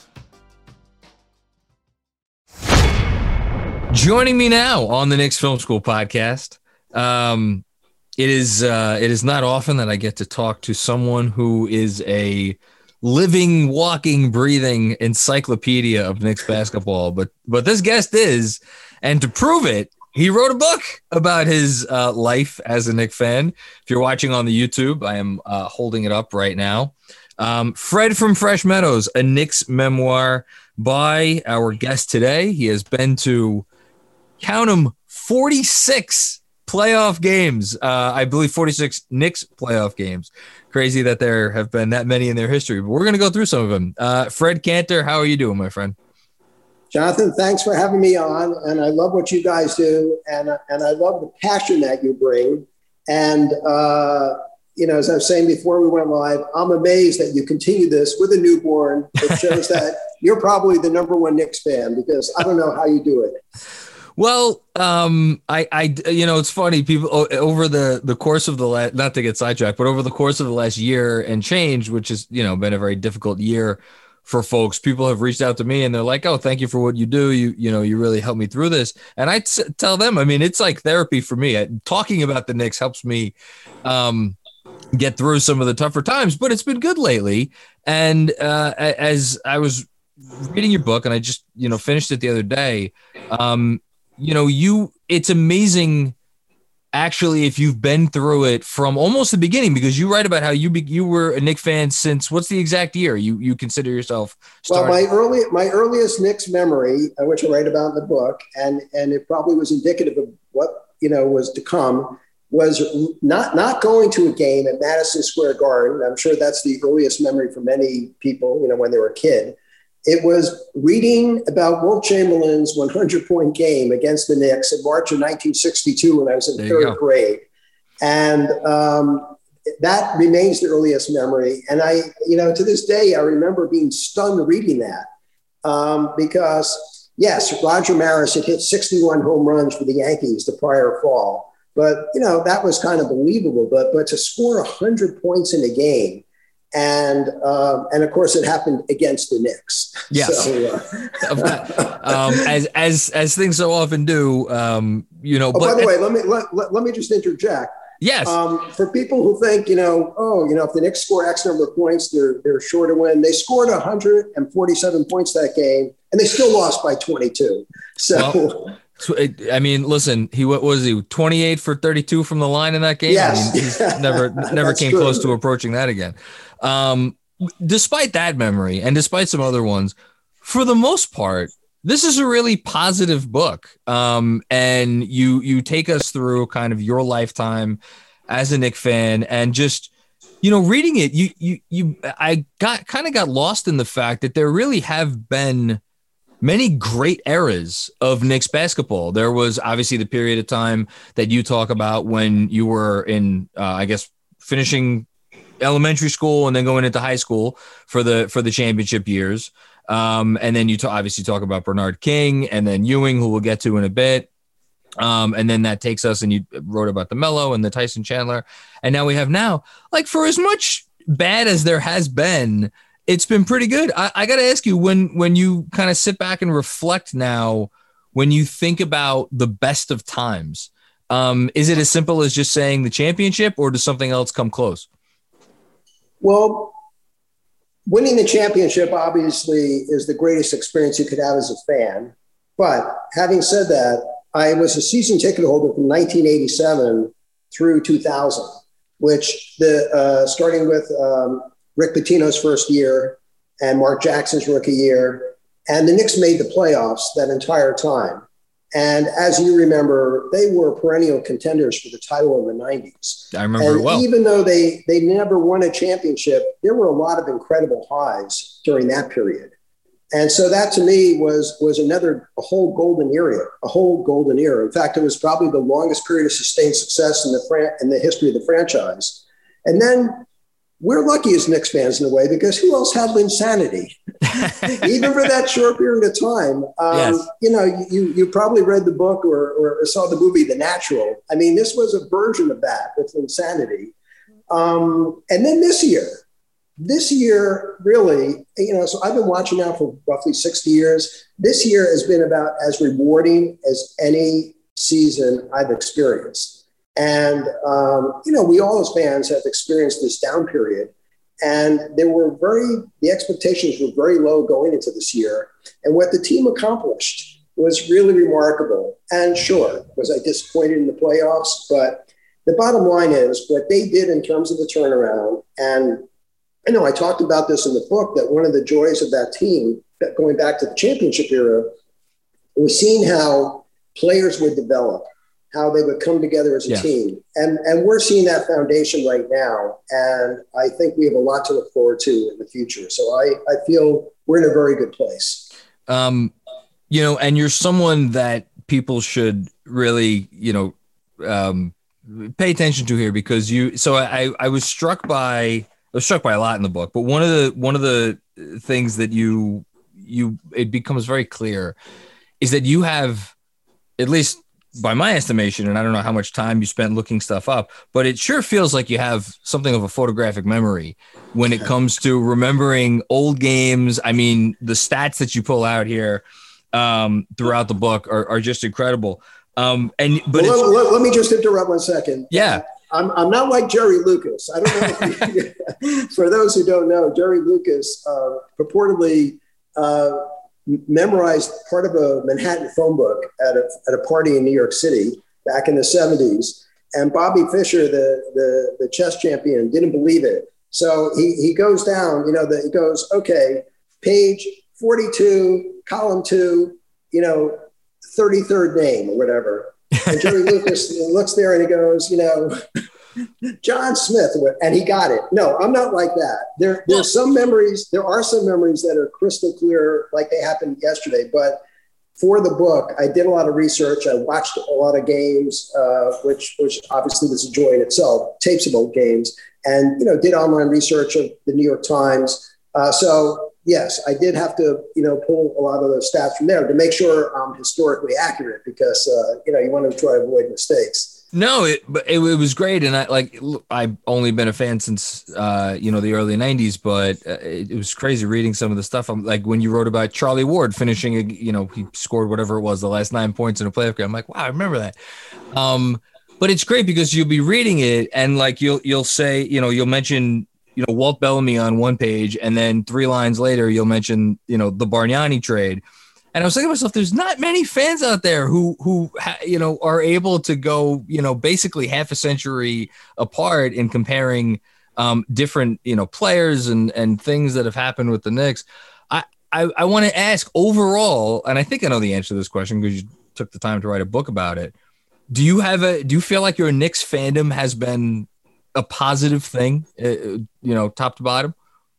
Joining me now on the Knicks Film School podcast. Um, it is uh, it is not often that I get to talk to someone who is a living, walking, breathing encyclopedia of Knicks basketball, but but this guest is, and to prove it, he wrote a book about his uh, life as a Knicks fan. If you're watching on the YouTube, I am uh, holding it up right now. Um, Fred from Fresh Meadows, a Knicks memoir by our guest today. He has been to, count them, forty-six playoff games. Uh, I believe forty-six Knicks playoff games. Crazy that there have been that many in their history, but we're going to go through some of them. Uh, Fred Kanter, how are you doing, my friend? Jonathan, thanks for having me on. And I love what you guys do. And, and I love the passion that you bring. And, uh, you know, as I was saying before we went live, I'm amazed that you continue this with a newborn. It shows that you're probably the number one Knicks fan, because I don't know how you do it. Well, um, I, I, you know, it's funny. People over the, the course of the last, not to get sidetracked, but over the course of the last year and change, which has, you know, been a very difficult year for folks, people have reached out to me and they're like, "Oh, thank you for what you do. You, you know, you really helped me through this." And I t- tell them, I mean, it's like therapy for me. I, talking about the Knicks helps me, um, get through some of the tougher times, but it's been good lately. And uh, as I was reading your book, and I just, you know, finished it the other day, um, you know, you, it's amazing actually, if you've been through it from almost the beginning, because you write about how you be, you were a Knicks fan since, what's the exact year you you consider yourself started? Well, my early my earliest Knicks memory, uh, which I write about in the book, and and it probably was indicative of what, you know, was to come, was not not going to a game at Madison Square Garden. I'm sure that's the earliest memory for many people, you know, when they were a kid. It was reading about Wilt Chamberlain's one hundred point game against the Knicks in March of nineteen sixty-two when I was in There third grade. And um, that remains the earliest memory. And I, you know, to this day, I remember being stunned reading that um, because, yes, Roger Maris had hit sixty-one home runs for the Yankees the prior fall. But, you know, that was kind of believable. But, but to score one hundred points in a game, And um, and of course, it happened against the Knicks. Yes, so, uh, um, as as as things so often do. Um, you know. Oh, but by the way, let me let, let, let me just interject. Yes. Um, for people who think, you know, oh, you know, if the Knicks score X number of points, they're they're sure to win. They scored one hundred forty-seven points that game, and they still lost by twenty-two. So. Well, I mean, listen, he what was he twenty-eight for thirty-two from the line in that game? Yes. I mean, he's never never came true. close to approaching that again. Um, despite that memory and despite some other ones, for the most part, this is a really positive book. Um, and you you take us through kind of your lifetime as a Knicks fan, and just, you know, reading it, you you you I got kind of got lost in the fact that there really have been many great eras of Knicks basketball. There was obviously the period of time that you talk about when you were in, uh, I guess, finishing elementary school and then going into high school for the for the championship years. Um, and then you t- obviously talk about Bernard King and then Ewing, who we'll get to in a bit. Um, and then that takes us, and you wrote about the Melo and the Tyson Chandler. And now we have now, like, for as much bad as there has been, it's been pretty good. I, I got to ask you, when when you kind of sit back and reflect now, when you think about the best of times, um, is it as simple as just saying the championship, or does something else come close? Well, winning the championship obviously is the greatest experience you could have as a fan. But having said that, I was a season ticket holder from nineteen eighty-seven through two thousand, which the uh, starting with um, Rick Pitino's first year and Mark Jackson's rookie year, and the Knicks made the playoffs that entire time. And as you remember, they were perennial contenders for the title in the nineties. I remember and it well. Even though they they never won a championship, there were a lot of incredible highs during that period. And so that to me was was another a whole golden era, a whole golden era. In fact, it was probably the longest period of sustained success in the fran- in the history of the franchise. And then we're lucky as Knicks fans in a way, because who else had Linsanity? Even for that short period of time. Um, yes. You know, you you probably read the book or, or saw the movie The Natural. I mean, this was a version of that with Linsanity. Um, and then this year, this year really, you know, so I've been watching now for roughly sixty years. This year has been about as rewarding as any season I've experienced. And, um, you know, we all as fans have experienced this down period, and there were very, the expectations were very low going into this year. And what the team accomplished was really remarkable. And sure, was I disappointed in the playoffs? But the bottom line is what they did in terms of the turnaround. And I know I talked about this in the book, that one of the joys of that team, going back to the championship era, was seeing how players would develop, how they would come together as a yeah. team. And, and we're seeing that foundation right now. And I think we have a lot to look forward to in the future. So I, I feel we're in a very good place. Um, you know, and you're someone that people should really, you know, um, pay attention to here, because you, so I, I was struck by, I was struck by a lot in the book, but one of the, one of the things that you, you, it becomes very clear is that you have, at least by my estimation, and I don't know how much time you spent looking stuff up, but it sure feels like you have something of a photographic memory when it comes to remembering old games. I mean, the stats that you pull out here um, throughout the book are, are just incredible. Um, and but well, it's, let, let, let me just interrupt one second. Yeah. I'm, I'm not like Jerry Lucas. I don't know. If you, for those who don't know, Jerry Lucas uh, purportedly uh, memorized part of a Manhattan phone book at a, at a party in New York City back in the seventies. And Bobby Fischer, the, the, the chess champion, didn't believe it. So he, he goes down, you know, the, he goes, okay, page forty-two, column two, you know, thirty-third name or whatever. And Jerry Lucas looks there and he goes, you know, John Smith, and he got it. No, I'm not like that. There, there's some memories. There are some memories that are crystal clear, like they happened yesterday. But for the book, I did a lot of research. I watched a lot of games, uh, which, which obviously was a joy in itself. Tapes of old games, and you know, did online research of the New York Times. Uh, so yes, I did have to, you know, pull a lot of those stats from there to make sure I'm historically accurate, because uh, you know, you want to try to avoid mistakes. No, it, but it, it was great. And I like, I've only been a fan since, uh, you know, the early nineties, but uh, it, it was crazy reading some of the stuff. I'm like, when you wrote about Charlie Ward finishing, a, you know, he scored whatever it was, the last nine points in a playoff game. I'm like, wow, I remember that. Um, but it's great because you'll be reading it and like, you'll, you'll say, you know, you'll mention, you know, Walt Bellamy on one page, and then three lines later, you'll mention, you know, the Bargnani trade. And I was thinking to myself, there's not many fans out there who, who, you know, are able to go, you know, basically half a century apart in comparing um, different, you know, players and, and things that have happened with the Knicks. I, I, I want to ask overall, and I think I know the answer to this question because you took the time to write a book about it. Do you have a, do you feel like your Knicks fandom has been a positive thing, uh, you know, top to bottom?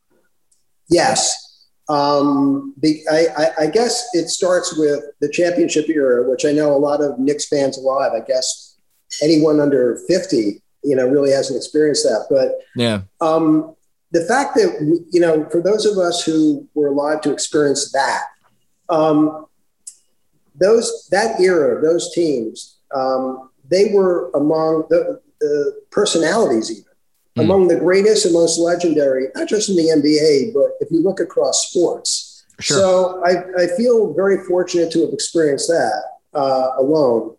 Yes. Um, the, I, I, I guess it starts with the championship era, which I know a lot of Knicks fans alive. I guess anyone under fifty, you know, really hasn't experienced that. But yeah, um, the fact that, you know, for those of us who were alive to experience that, um, those that era, those teams, um, they were among the, the personalities even. Among the greatest and most legendary, not just in the N B A, but if you look across sports. Sure. So I, I feel very fortunate to have experienced that uh, alone.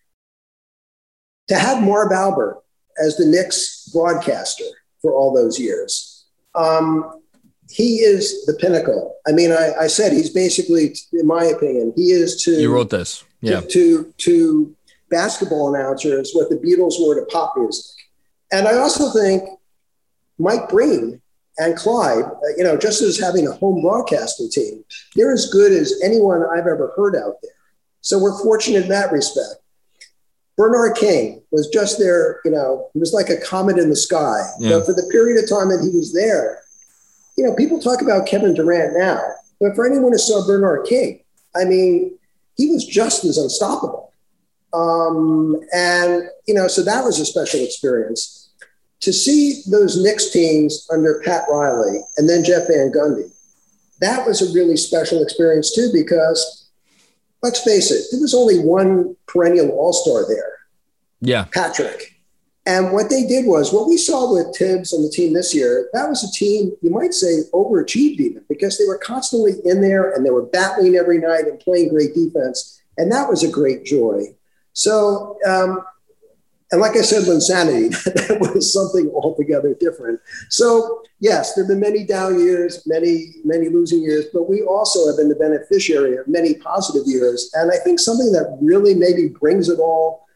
To have Marv Albert as the Knicks broadcaster for all those years, um, he is the pinnacle. I mean, I, I said he's basically, in my opinion, he is to you wrote this, yeah, to, to to basketball announcers what the Beatles were to pop music. And I also think Mike Breen and Clyde, uh, you know, just as having a home broadcasting team, they're as good as anyone I've ever heard out there. So we're fortunate in that respect. Bernard King was just there, you know, he was like a comet in the sky. Yeah. But for the period of time that he was there, you know, people talk about Kevin Durant now, but for anyone who saw Bernard King, I mean, he was just as unstoppable. Um, and, you know, so that was a special experience. To see those Knicks teams under Pat Riley and then Jeff Van Gundy, that was a really special experience too, because let's face it, there was only one perennial all-star there. Yeah. Patrick. And what they did was, what we saw with Tibbs and the team this year, that was a team, you might say, overachieved even, because they were constantly in there and they were battling every night and playing great defense. And that was a great joy. So, um, and like I said, Linsanity, that was something altogether different. So, yes, there have been many down years, many, many losing years, but we also have been the beneficiary of many positive years. And I think something that really maybe brings it all,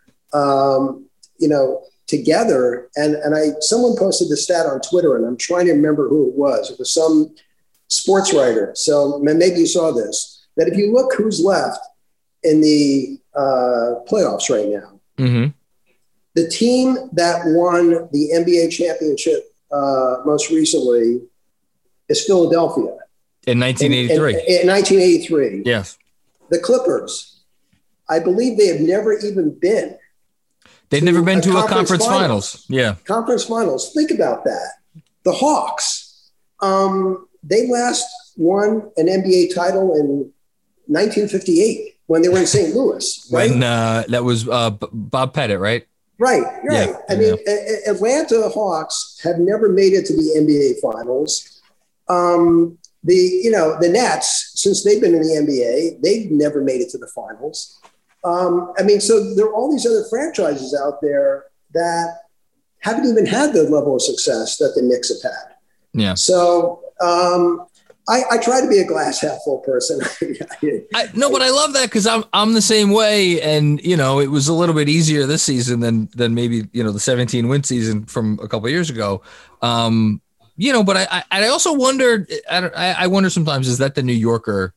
um, you know, together. And, and I, someone posted the stat on Twitter, and I'm trying to remember who it was. It was some sports writer. So maybe you saw this, that if you look who's left in the uh, playoffs right now, mm-hmm. the team that won the N B A championship uh, most recently is Philadelphia. In nineteen eighty-three. In, in, in nineteen eighty-three. Yes. The Clippers, I believe they have never even been. They've never been to a conference finals. Yeah. Conference finals. Think about that. The Hawks, um, they last won an N B A title in nineteen fifty-eight when they were in Saint Louis. Right? When uh, that was uh, Bob Pettit, right? Right, right. Yeah, I mean, a- Atlanta Hawks have never made it to the N B A finals. Um, the, you know, the Nets, since they've been in the N B A, they've never made it to the finals. Um, I mean, so there are all these other franchises out there that haven't even had the level of success that the Knicks have had. Yeah. So um, I, I try to be a glass half full person. I, no, but I love that because I'm I'm the same way, and you know, it was a little bit easier this season than than maybe you know the seventeen win season from a couple of years ago. Um, you know, but I I, I also wondered. I, I wonder sometimes, is that the New Yorker?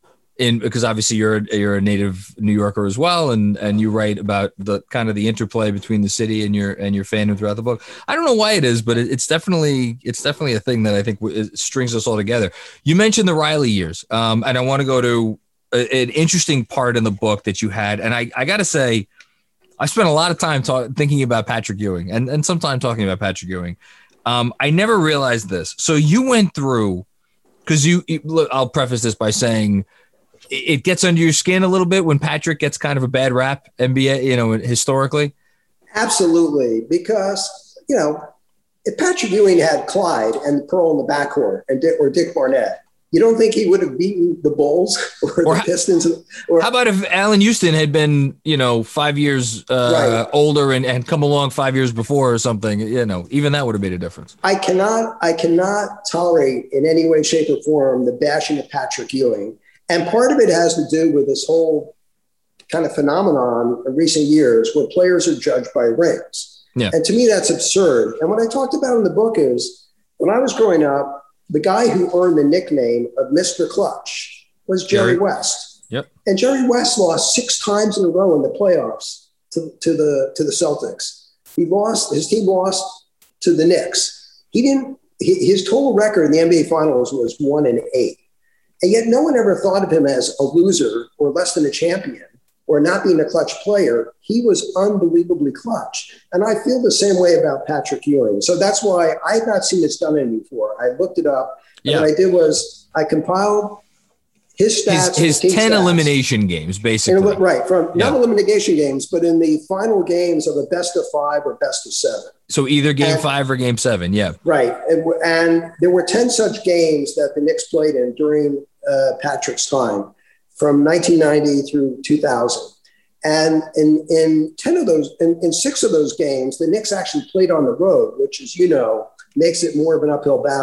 In because obviously you're a, you're a native New Yorker as well, and and you write about the kind of the interplay between the city and your and your fandom throughout the book. I don't know why it is, but it, it's definitely it's definitely a thing that I think w- strings us all together. You mentioned the Riley years, um, and I want to go to a, an interesting part in the book that you had, and I I got to say, I spent a lot of time talk, thinking about Patrick Ewing, and and some time talking about Patrick Ewing. Um, I never realized this. So you went through because you, you look, I'll preface this by saying. It gets under your skin a little bit when Patrick gets kind of a bad rap, N B A, you know, historically. Absolutely. Because, you know, if Patrick Ewing had Clyde and Pearl in the backcourt and Dick, or Dick Barnett, you don't think he would have beaten the Bulls or, or the Pistons? Or, how about if Allen Houston had been, you know, five years uh, right. older and, and come along five years before or something, you know, even that would have made a difference. I cannot, I cannot tolerate in any way, shape or form the bashing of Patrick Ewing. And part of it has to do with this whole kind of phenomenon in recent years where players are judged by rings. Yeah. And to me, that's absurd. And what I talked about in the book is when I was growing up, the guy who earned the nickname of Mister Clutch was Jerry, Jerry West. Yep. And Jerry West lost six times in a row in the playoffs to, to the to the Celtics. He lost, his team lost to the Knicks. He didn't, his total record in the N B A Finals was one and eight. And yet no one ever thought of him as a loser or less than a champion or not being a clutch player. He was unbelievably clutch. And I feel the same way about Patrick Ewing. So that's why I had not seen this done in before. I looked it up. And yeah. what I did was I compiled his stats. His, his ten stats. elimination games, basically. And, right. From yeah. not elimination games, but in the final games of a best of five or best of seven. So either game and, five or game seven. Yeah. Right. And, and there were ten such games that the Knicks played in during uh, Patrick's time from nineteen ninety through two thousand. And in, in ten of those, in, in six of those games, the Knicks actually played on the road, which, as you know, makes it more of an uphill battle.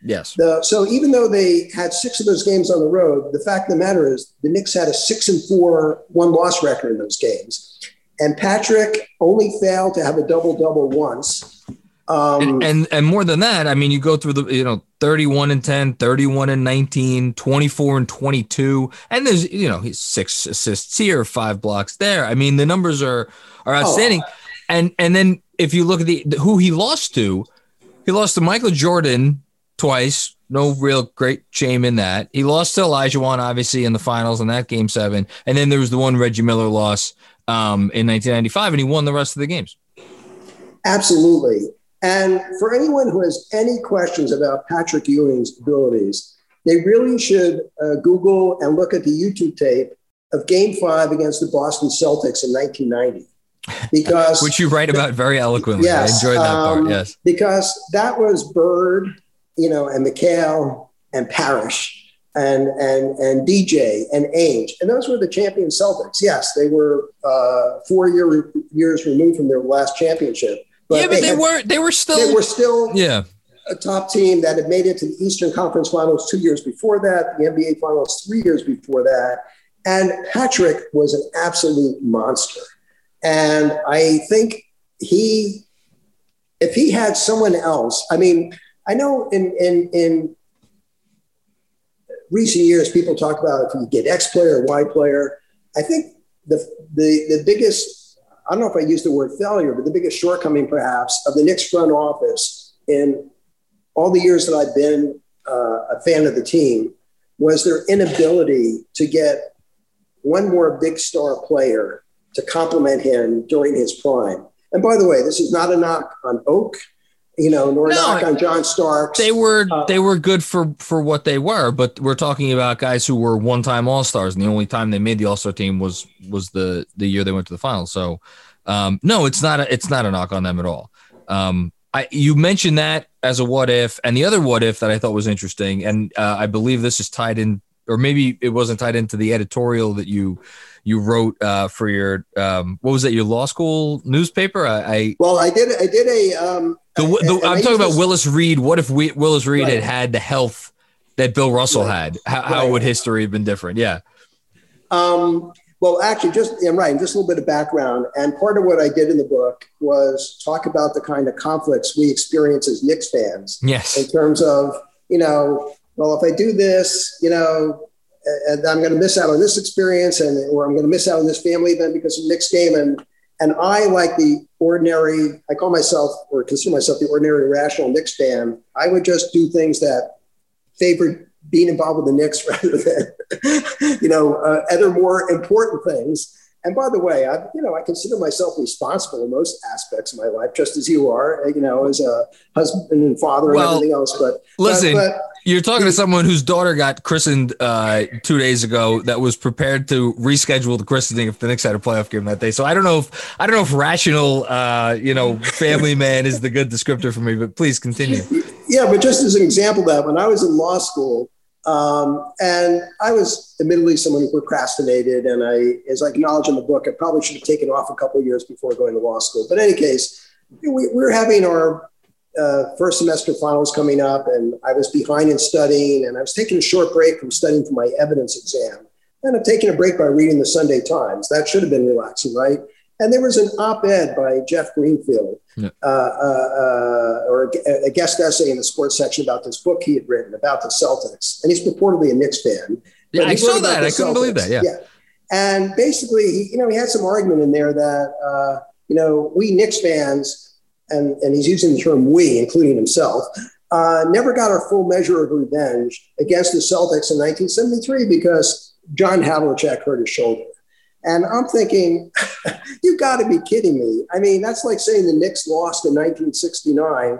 Yes. The, so even though they had six of those games on the road, the fact of the matter is the Knicks had a six and four one loss record in those games. And Patrick only failed to have a double double once. Um, and, and and more than that, I mean, you go through the, you know, thirty-one and ten, thirty-one and nineteen, twenty-four and twenty-two. And there's, you know, he's six assists here, five blocks there. I mean, the numbers are, are outstanding. Oh. And, and then if you look at the, the who he lost to, he lost to Michael Jordan twice. No real great shame in that. He lost to Olajuwon, obviously, in the finals in that game seven. And then there was the one Reggie Miller loss um, in nineteen ninety-five, and he won the rest of the games. Absolutely. And for anyone who has any questions about Patrick Ewing's abilities, they really should uh, Google and look at the YouTube tape of Game Five against the Boston Celtics in nineteen ninety. Because which you write about very eloquently. Yes, I enjoyed that um, part. Yes, because that was Bird, you know, and McHale and Parrish and and and D J and Ainge, and those were the champion Celtics. Yes, they were uh, four year, years removed from their last championship. But yeah, but they, they had, were they were still they were still yeah a top team that had made it to the Eastern Conference Finals two years before that, the N B A Finals three years before that, and Patrick was an absolute monster. And I think he, if he had someone else, I mean, I know in in in recent years, people talk about if you get X player or Y player. I think the the the biggest, I don't know if I use the word failure, but the biggest shortcoming perhaps of the Knicks front office in all the years that I've been uh, a fan of the team was their inability to get one more big star player to complement him during his prime. And by the way, this is not a knock on Oak, you know, nor a no, knock on John Starks. They were uh, they were good for for what they were, but we're talking about guys who were one-time All-Stars, and the only time they made the All-Star team was was the the year they went to the finals. So, um, no, it's not a, it's not a knock on them at all. Um, I you mentioned that as a what if, and the other what if that I thought was interesting, and uh, I believe this is tied in, or maybe it wasn't tied into the editorial that you. You wrote uh, for your um, what was that? Your law school newspaper? I, I well, I did. I did a. Um, the, the, a, I'm talking about Willis Reed. What if we, Willis Reed right. had had the health that Bill Russell right. had? How, right. how would history have been different? Yeah. Um, well, actually, just I'm right. Just a little bit of background, and part of what I did in the book was talk about the kind of conflicts we experience as Knicks fans. Yes. In terms of, you know, well, if I do this, you know. And I'm going to miss out on this experience, and or I'm going to miss out on this family event because of the Knicks game. And and I, like the ordinary, I call myself or consider myself the ordinary rational Knicks fan. I would just do things that favored being involved with the Knicks rather than, you know, uh, other more important things. And by the way, I, you know, I consider myself responsible in most aspects of my life, just as you are, you know, as a husband and father well, and everything else. But listen, but, but, you're talking to someone whose daughter got christened uh, two days ago that was prepared to reschedule the christening if the Knicks had a playoff game that day. So I don't know if I don't know if rational, uh, you know, family man is the good descriptor for me. But please continue. Yeah, but just as an example of that, when I was in law school. Um, and I was admittedly someone who procrastinated, and I, as I acknowledge in the book, I probably should have taken off a couple of years before going to law school. But in any case, we, we were having our uh, first semester finals coming up, and I was behind in studying, and I was taking a short break from studying for my evidence exam. And I'm taking a break by reading the Sunday Times. That should have been relaxing, right? And there was an op-ed by Jeff Greenfield, yeah. uh, uh, uh, or a, a guest essay in the sports section about this book he had written about the Celtics. And he's purportedly a Knicks fan. Yeah, I saw that. I couldn't believe that. Yeah. yeah. And basically, he, you know, he had some argument in there that, uh, you know, we Knicks fans, and, and he's using the term we, including himself, uh, never got our full measure of revenge against the Celtics in nineteen seventy-three because John Havlicek hurt his shoulder. And I'm thinking, you got to be kidding me. I mean, that's like saying the Knicks lost in nineteen sixty-nine.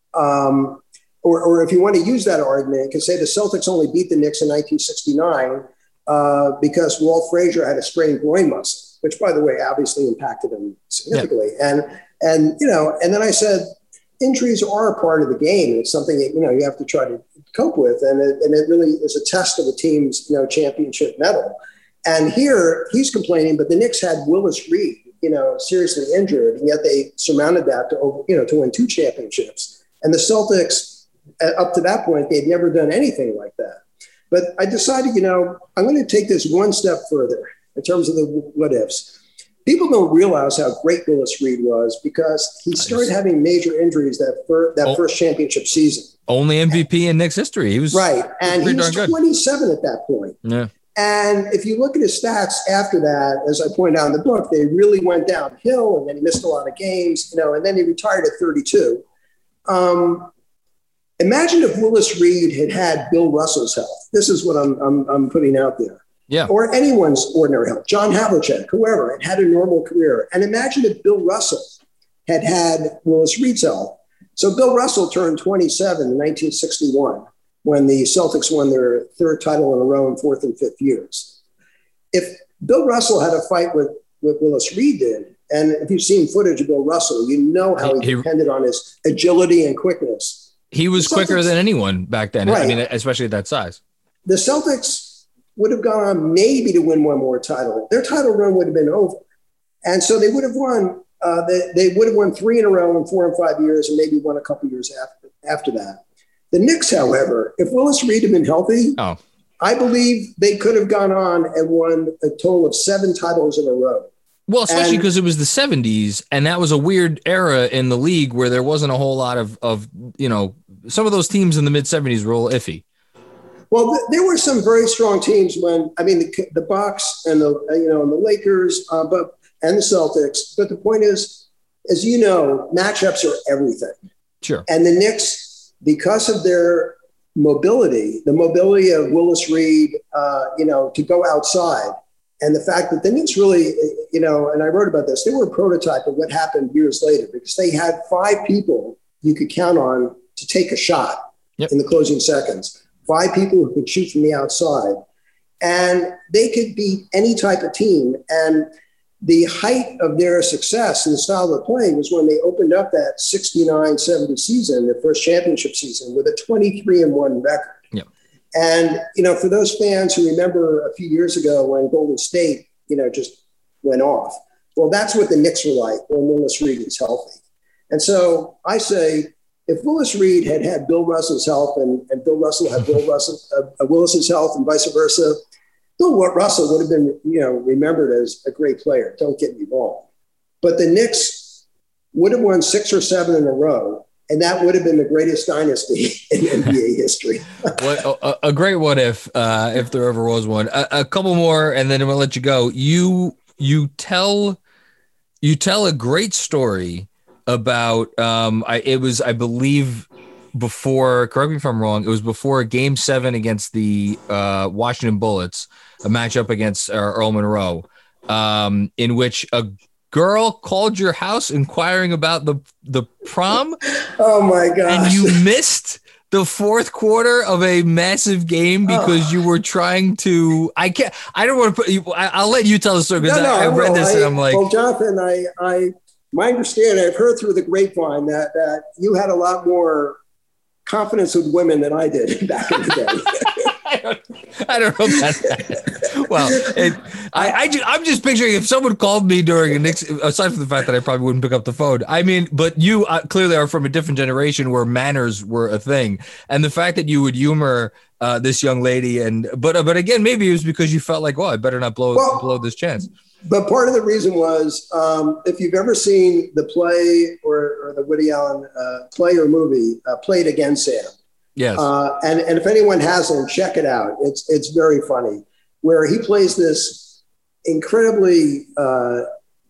Um, or, or if you want to use that argument, you can say the Celtics only beat the Knicks in nineteen sixty-nine uh, because Walt Frazier had a strained groin muscle, which, by the way, obviously impacted him significantly. Yeah. And, and, you know, and then I said, injuries are a part of the game. It's something that, you know, you have to try to cope with. And it, and it really is a test of a team's, you know, championship medal. And here he's complaining, but the Knicks had Willis Reed, you know, seriously injured, and yet they surmounted that to over, you know, to win two championships. And the Celtics uh, up to that point, they'd never done anything like that. But I decided, you know, I'm going to take this one step further in terms of the what ifs. People don't realize how great Willis Reed was because he started having major injuries that, fir- that oh, first championship season. Only M V P in Knicks history. He was right. And he was twenty-seven good. At that point. Yeah. And if you look at his stats after that, as I point out in the book, they really went downhill, and then he missed a lot of games, you know, and then he retired at thirty-two. Um, imagine if Willis Reed had had Bill Russell's health. This is what I'm, I'm, I'm putting out there. Yeah. Or anyone's ordinary health. John Havlicek, whoever, had had a normal career. And imagine if Bill Russell had had Willis Reed's health. So Bill Russell turned twenty-seven in nineteen sixty-one. When the Celtics won their third title in a row in fourth and fifth years. If Bill Russell had a fight with what Willis Reed did, and if you've seen footage of Bill Russell, you know how he, he depended on his agility and quickness. He was Celtics, quicker than anyone back then, right. I mean, especially at that size. The Celtics would have gone on maybe to win one more title. Their title run would have been over. And so they would have won, uh, they, they would have won three in a row in four and five years and maybe won a couple years after, after that. The Knicks, however, if Willis Reed had been healthy, oh. I believe they could have gone on and won a total of seven titles in a row. Well, especially because it was the seventies, and that was a weird era in the league where there wasn't a whole lot of, of you know, some of those teams in the mid-seventies were a little iffy. Well, th- there were some very strong teams when, I mean, the, the Bucks and the, you know, and the Lakers uh, but and the Celtics. But the point is, as you know, matchups are everything. Sure. And the Knicks, because of their mobility, the mobility of Willis Reed, uh, you know, to go outside, and the fact that the Knicks really, you know, and I wrote about this, they were a prototype of what happened years later because they had five people you could count on to take a shot yep. in the closing seconds, five people who could shoot from the outside, and they could beat any type of team. And the height of their success and the style of play was when they opened up that sixty-nine seventy season, their first championship season, with a twenty-three and one record. Yep. And, you know, for those fans who remember a few years ago when Golden State, you know, just went off, well, that's what the Knicks were like when Willis Reed was healthy. And so I say, if Willis Reed had had Bill Russell's health and, and Bill Russell had Bill Russell, uh, Willis's health and vice versa, Bill Russell would have been, you know, remembered as a great player. Don't get me wrong. But the Knicks would have won six or seven in a row, and that would have been the greatest dynasty in N B A history. what, a, a great what if, uh, if there ever was one. A, a couple more, and then I'm gonna let you go. You you tell you tell a great story about. Um, I it was I believe. Before, correct me if I'm wrong, it was before Game Seven against the uh, Washington Bullets, a matchup against uh, Earl Monroe, um, in which a girl called your house inquiring about the the prom. Oh my god! And you missed the fourth quarter of a massive game because oh. you were trying to. I can't. I don't want to put you. I, I'll let you tell the story because no, no, I, I read this I, and I'm like, well, Jonathan, I, I, my understanding, I've heard through the grapevine that that you had a lot more confidence with women than I did back in the day. I, don't, I don't know about that. Well, it, I, I just, I'm just picturing if someone called me during a Knicks, aside from the fact that I probably wouldn't pick up the phone. I mean, but you uh, clearly are from a different generation where manners were a thing, and the fact that you would humor uh, this young lady, and but uh, but again, maybe it was because you felt like, well, I better not blow well, blow this chance. But part of the reason was, um, if you've ever seen the play or, or the Woody Allen uh, play or movie, uh, Play It Again, Sam. Yes. Uh, and, and if anyone hasn't, check it out. It's it's very funny, where he plays this incredibly uh,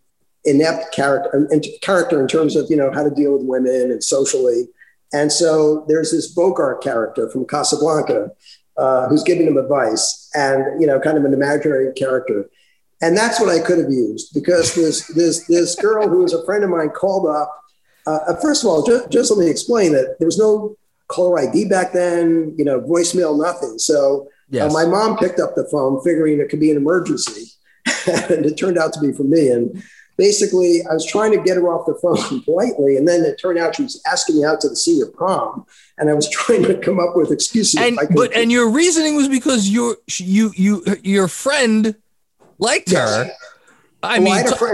inept character, in, character in terms of, you know, how to deal with women and socially. And so there's this Bogart character from Casablanca uh, who's giving him advice and, you know, kind of an imaginary character. And that's what I could have used because this this this girl who was a friend of mine called up. Uh, first of all, just, just let me explain that there was no caller I D back then, you know, voicemail, nothing. So yes. uh, my mom picked up the phone figuring it could be an emergency. And it turned out to be for me. And basically I was trying to get her off the phone politely. And then it turned out she was asking me out to the senior prom. And I was trying to come up with excuses. And, but, and your reasoning was because your, you, you, your friend liked her. yes. I well, mean, I had a friend.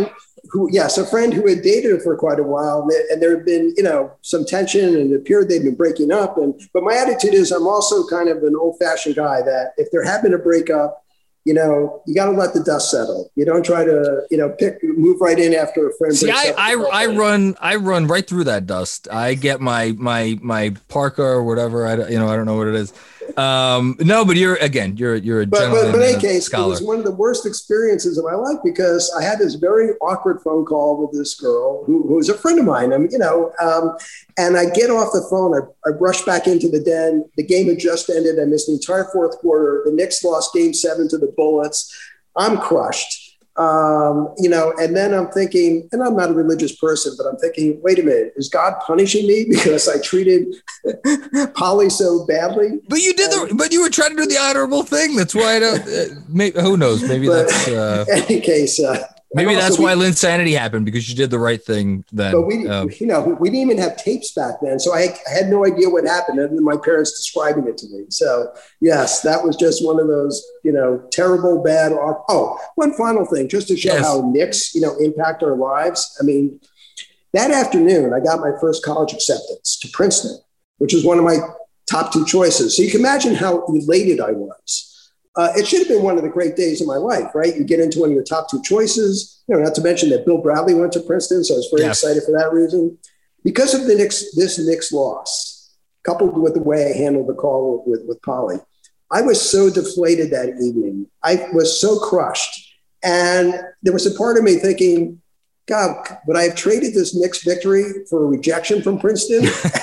who, yes, a friend who had dated her for quite a while, and there, and there had been, you know, some tension, and it appeared they'd been breaking up. And but my attitude is, I'm also kind of an old-fashioned guy that if there had been a breakup, you know, you got to let the dust settle. You don't try to, you know, pick, move right in after a friend. See, breaks I, up I, I run, I run right through that dust. I get my, my, my parka or whatever. I, don't- you know, I don't know what it is. Um, no, but you're, again, you're, you're a But, gentleman. but, but in and any a case, scholar. it was one of the worst experiences of my life because I had this very awkward phone call with this girl who, who was a friend of mine. I mean, you know, um, and I get off the phone. I, I rush back into the den. The game had just ended. I missed the entire fourth quarter. The Knicks lost game seven to the Bullets. I'm crushed. Um, you know, and then I'm thinking, and I'm not a religious person, but I'm thinking, wait a minute, is God punishing me because I treated Polly so badly? But you did the, but you were trying to do the honorable thing. That's why I don't, uh, maybe, who knows? Maybe But that's, uh, in any case, uh, maybe and that's also why we- Linsanity happened, because you did the right thing then. But we, Um, you know, we didn't even have tapes back then, so I, I had no idea what happened, other than my parents describing it to me. So, yes, that was just one of those, you know, terrible, bad. Oh, one final thing, just to show Yes. how Knicks, you know, impact our lives. I mean, that afternoon, I got my first college acceptance to Princeton, which was one of my top two choices. So you can imagine how elated I was. Uh, it should have been one of the great days of my life, right? You get into one of your top two choices, you know, not to mention that Bill Bradley went to Princeton. So I was very Yes. excited for that reason. Because of the Knicks, this Knicks loss, coupled with the way I handled the call with, with Polly, I was so deflated that evening. I was so crushed. And there was a part of me thinking, God, would I have traded this Knicks victory for a rejection from Princeton?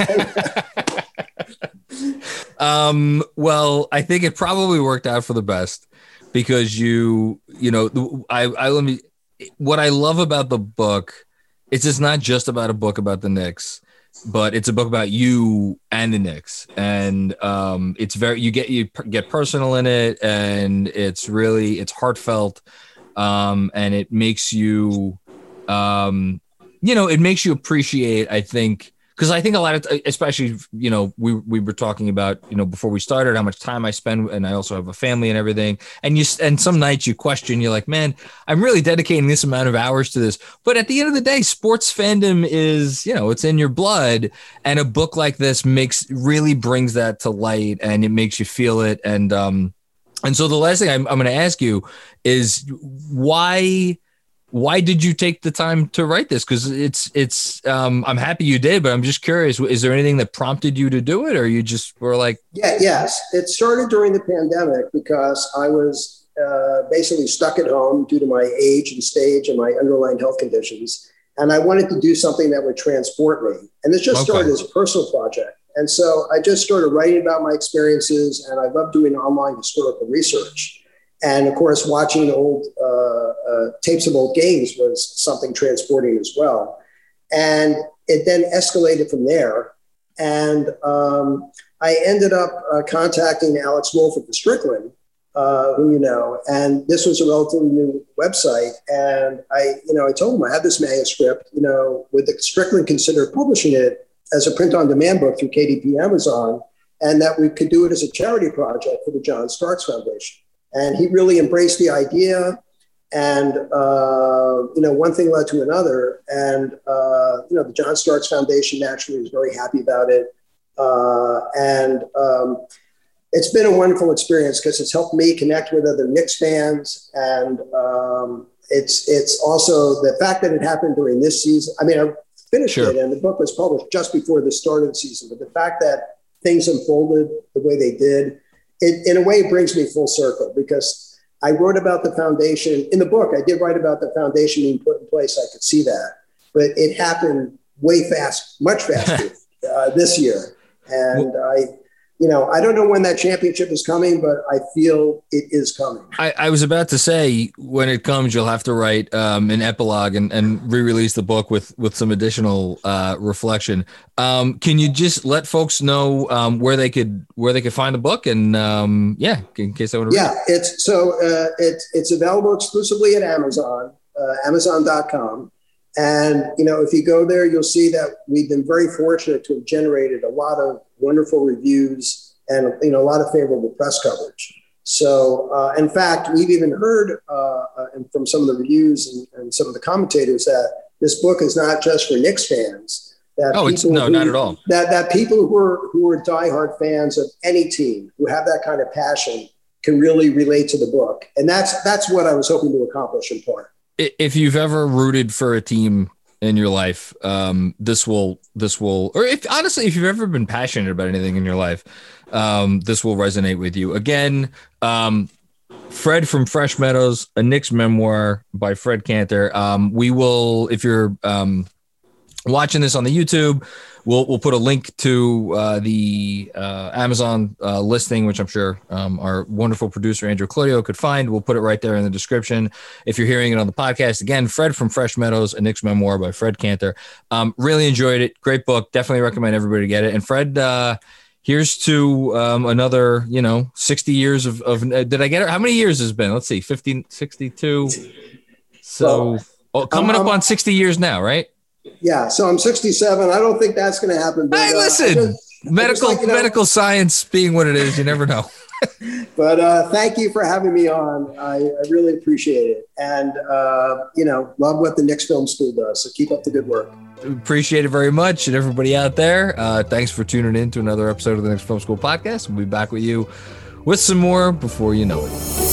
Um, well, I think it probably worked out for the best because you, you know, I, I let me, what I love about the book, it's just not just about a book about the Knicks, but it's a book about you and the Knicks. And, um, it's very, you get, you get personal in it, and it's really, it's heartfelt. Um, and it makes you, um, you know, it makes you appreciate, I think, because I think a lot of, especially, you know, we we were talking about, you know, before we started, how much time I spend, and I also have a family and everything. And you, and some nights you question, you're like, man, I'm really dedicating this amount of hours to this. But at the end of the day, sports fandom is, you know, it's in your blood. And a book like this makes, really brings that to light, and it makes you feel it. And, um, and so the last thing I'm, I'm going to ask you is why, Why did you take the time to write this? Because it's it's um, I'm happy you did, but I'm just curious. Is there anything that prompted you to do it, or you just were like? Yeah, yes. It started during the pandemic because I was uh, basically stuck at home due to my age and stage and my underlying health conditions, and I wanted to do something that would transport me. And this just Okay. started as a personal project, and so I just started writing about my experiences, and I love doing online historical research. And of course, watching old uh, uh, tapes of old games was something transporting as well. And it then escalated from there. And um, I ended up uh, contacting Alex Wolf at the Strickland, uh, who you know, and this was a relatively new website. And I, you know, I told him I had this manuscript, you know, would the Strickland consider publishing it as a print-on-demand book through K D P Amazon, and that we could do it as a charity project for the John Starks Foundation. And he really embraced the idea. And, uh, you know, one thing led to another. And, uh, you know, the John Starks Foundation naturally was very happy about it. Uh, and um, it's been a wonderful experience because it's helped me connect with other Knicks fans. And um, it's it's also the fact that it happened during this season. I mean, I finished Sure. it and the book was published just before the start of the season. But the fact that things unfolded the way they did, it, in a way, it brings me full circle because I wrote about the foundation in the book. I did write about the foundation being put in place. I could see that, but it happened way fast, much faster uh, this year. And I, you know, I don't know when that championship is coming, but I feel it is coming. I, I was about to say, when it comes, you'll have to write um, an epilogue and, and re-release the book with with some additional uh, reflection. Um, can you just let folks know um, where they could where they could find the book? And um, yeah, in case I want to. Yeah, it's so uh, it's it's available exclusively at Amazon, uh, Amazon dot com. And, you know, if you go there, you'll see that we've been very fortunate to have generated a lot of wonderful reviews and, you know, a lot of favorable press coverage. So, uh, in fact, we've even heard uh, uh, from some of the reviews and, and some of the commentators that this book is not just for Knicks fans. That oh, it's no, who, not at all. That that people who are who are diehard fans of any team who have that kind of passion can really relate to the book, and that's that's what I was hoping to accomplish in part. If you've ever rooted for a team in your life, um, this will this will, or if honestly, if you've ever been passionate about anything in your life, um, this will resonate with you. Again, um, Fred from Fresh Meadows, a Knicks memoir by Fred Kanter. Um, we will, if you're um, watching this on the YouTube, we'll we'll put a link to uh, the uh, Amazon uh, listing, which I'm sure um, our wonderful producer Andrew Claudio could find. We'll put it right there in the description. If you're hearing it on the podcast, again, Fred from Fresh Meadows, a Knicks memoir by Fred Kanter. Um, really enjoyed it. Great book. Definitely recommend everybody get it. And Fred, uh, here's to um, another, you know, sixty years of, of uh, did I get it? How many years has it been? Let's see, fifty, sixty-two. So well, oh, coming um, up on sixty years now, right? Yeah, so I'm sixty-seven. I don't think that's going to happen. But, hey, listen, uh, just, medical like, you know, medical science being what it is, you never know. But uh, thank you for having me on. I, I really appreciate it. And, uh, you know, love what the Knicks Film School does. So keep up the good work. Appreciate it very much. And everybody out there, uh, thanks for tuning in to another episode of the Knicks Film School podcast. We'll be back with you with some more before you know it.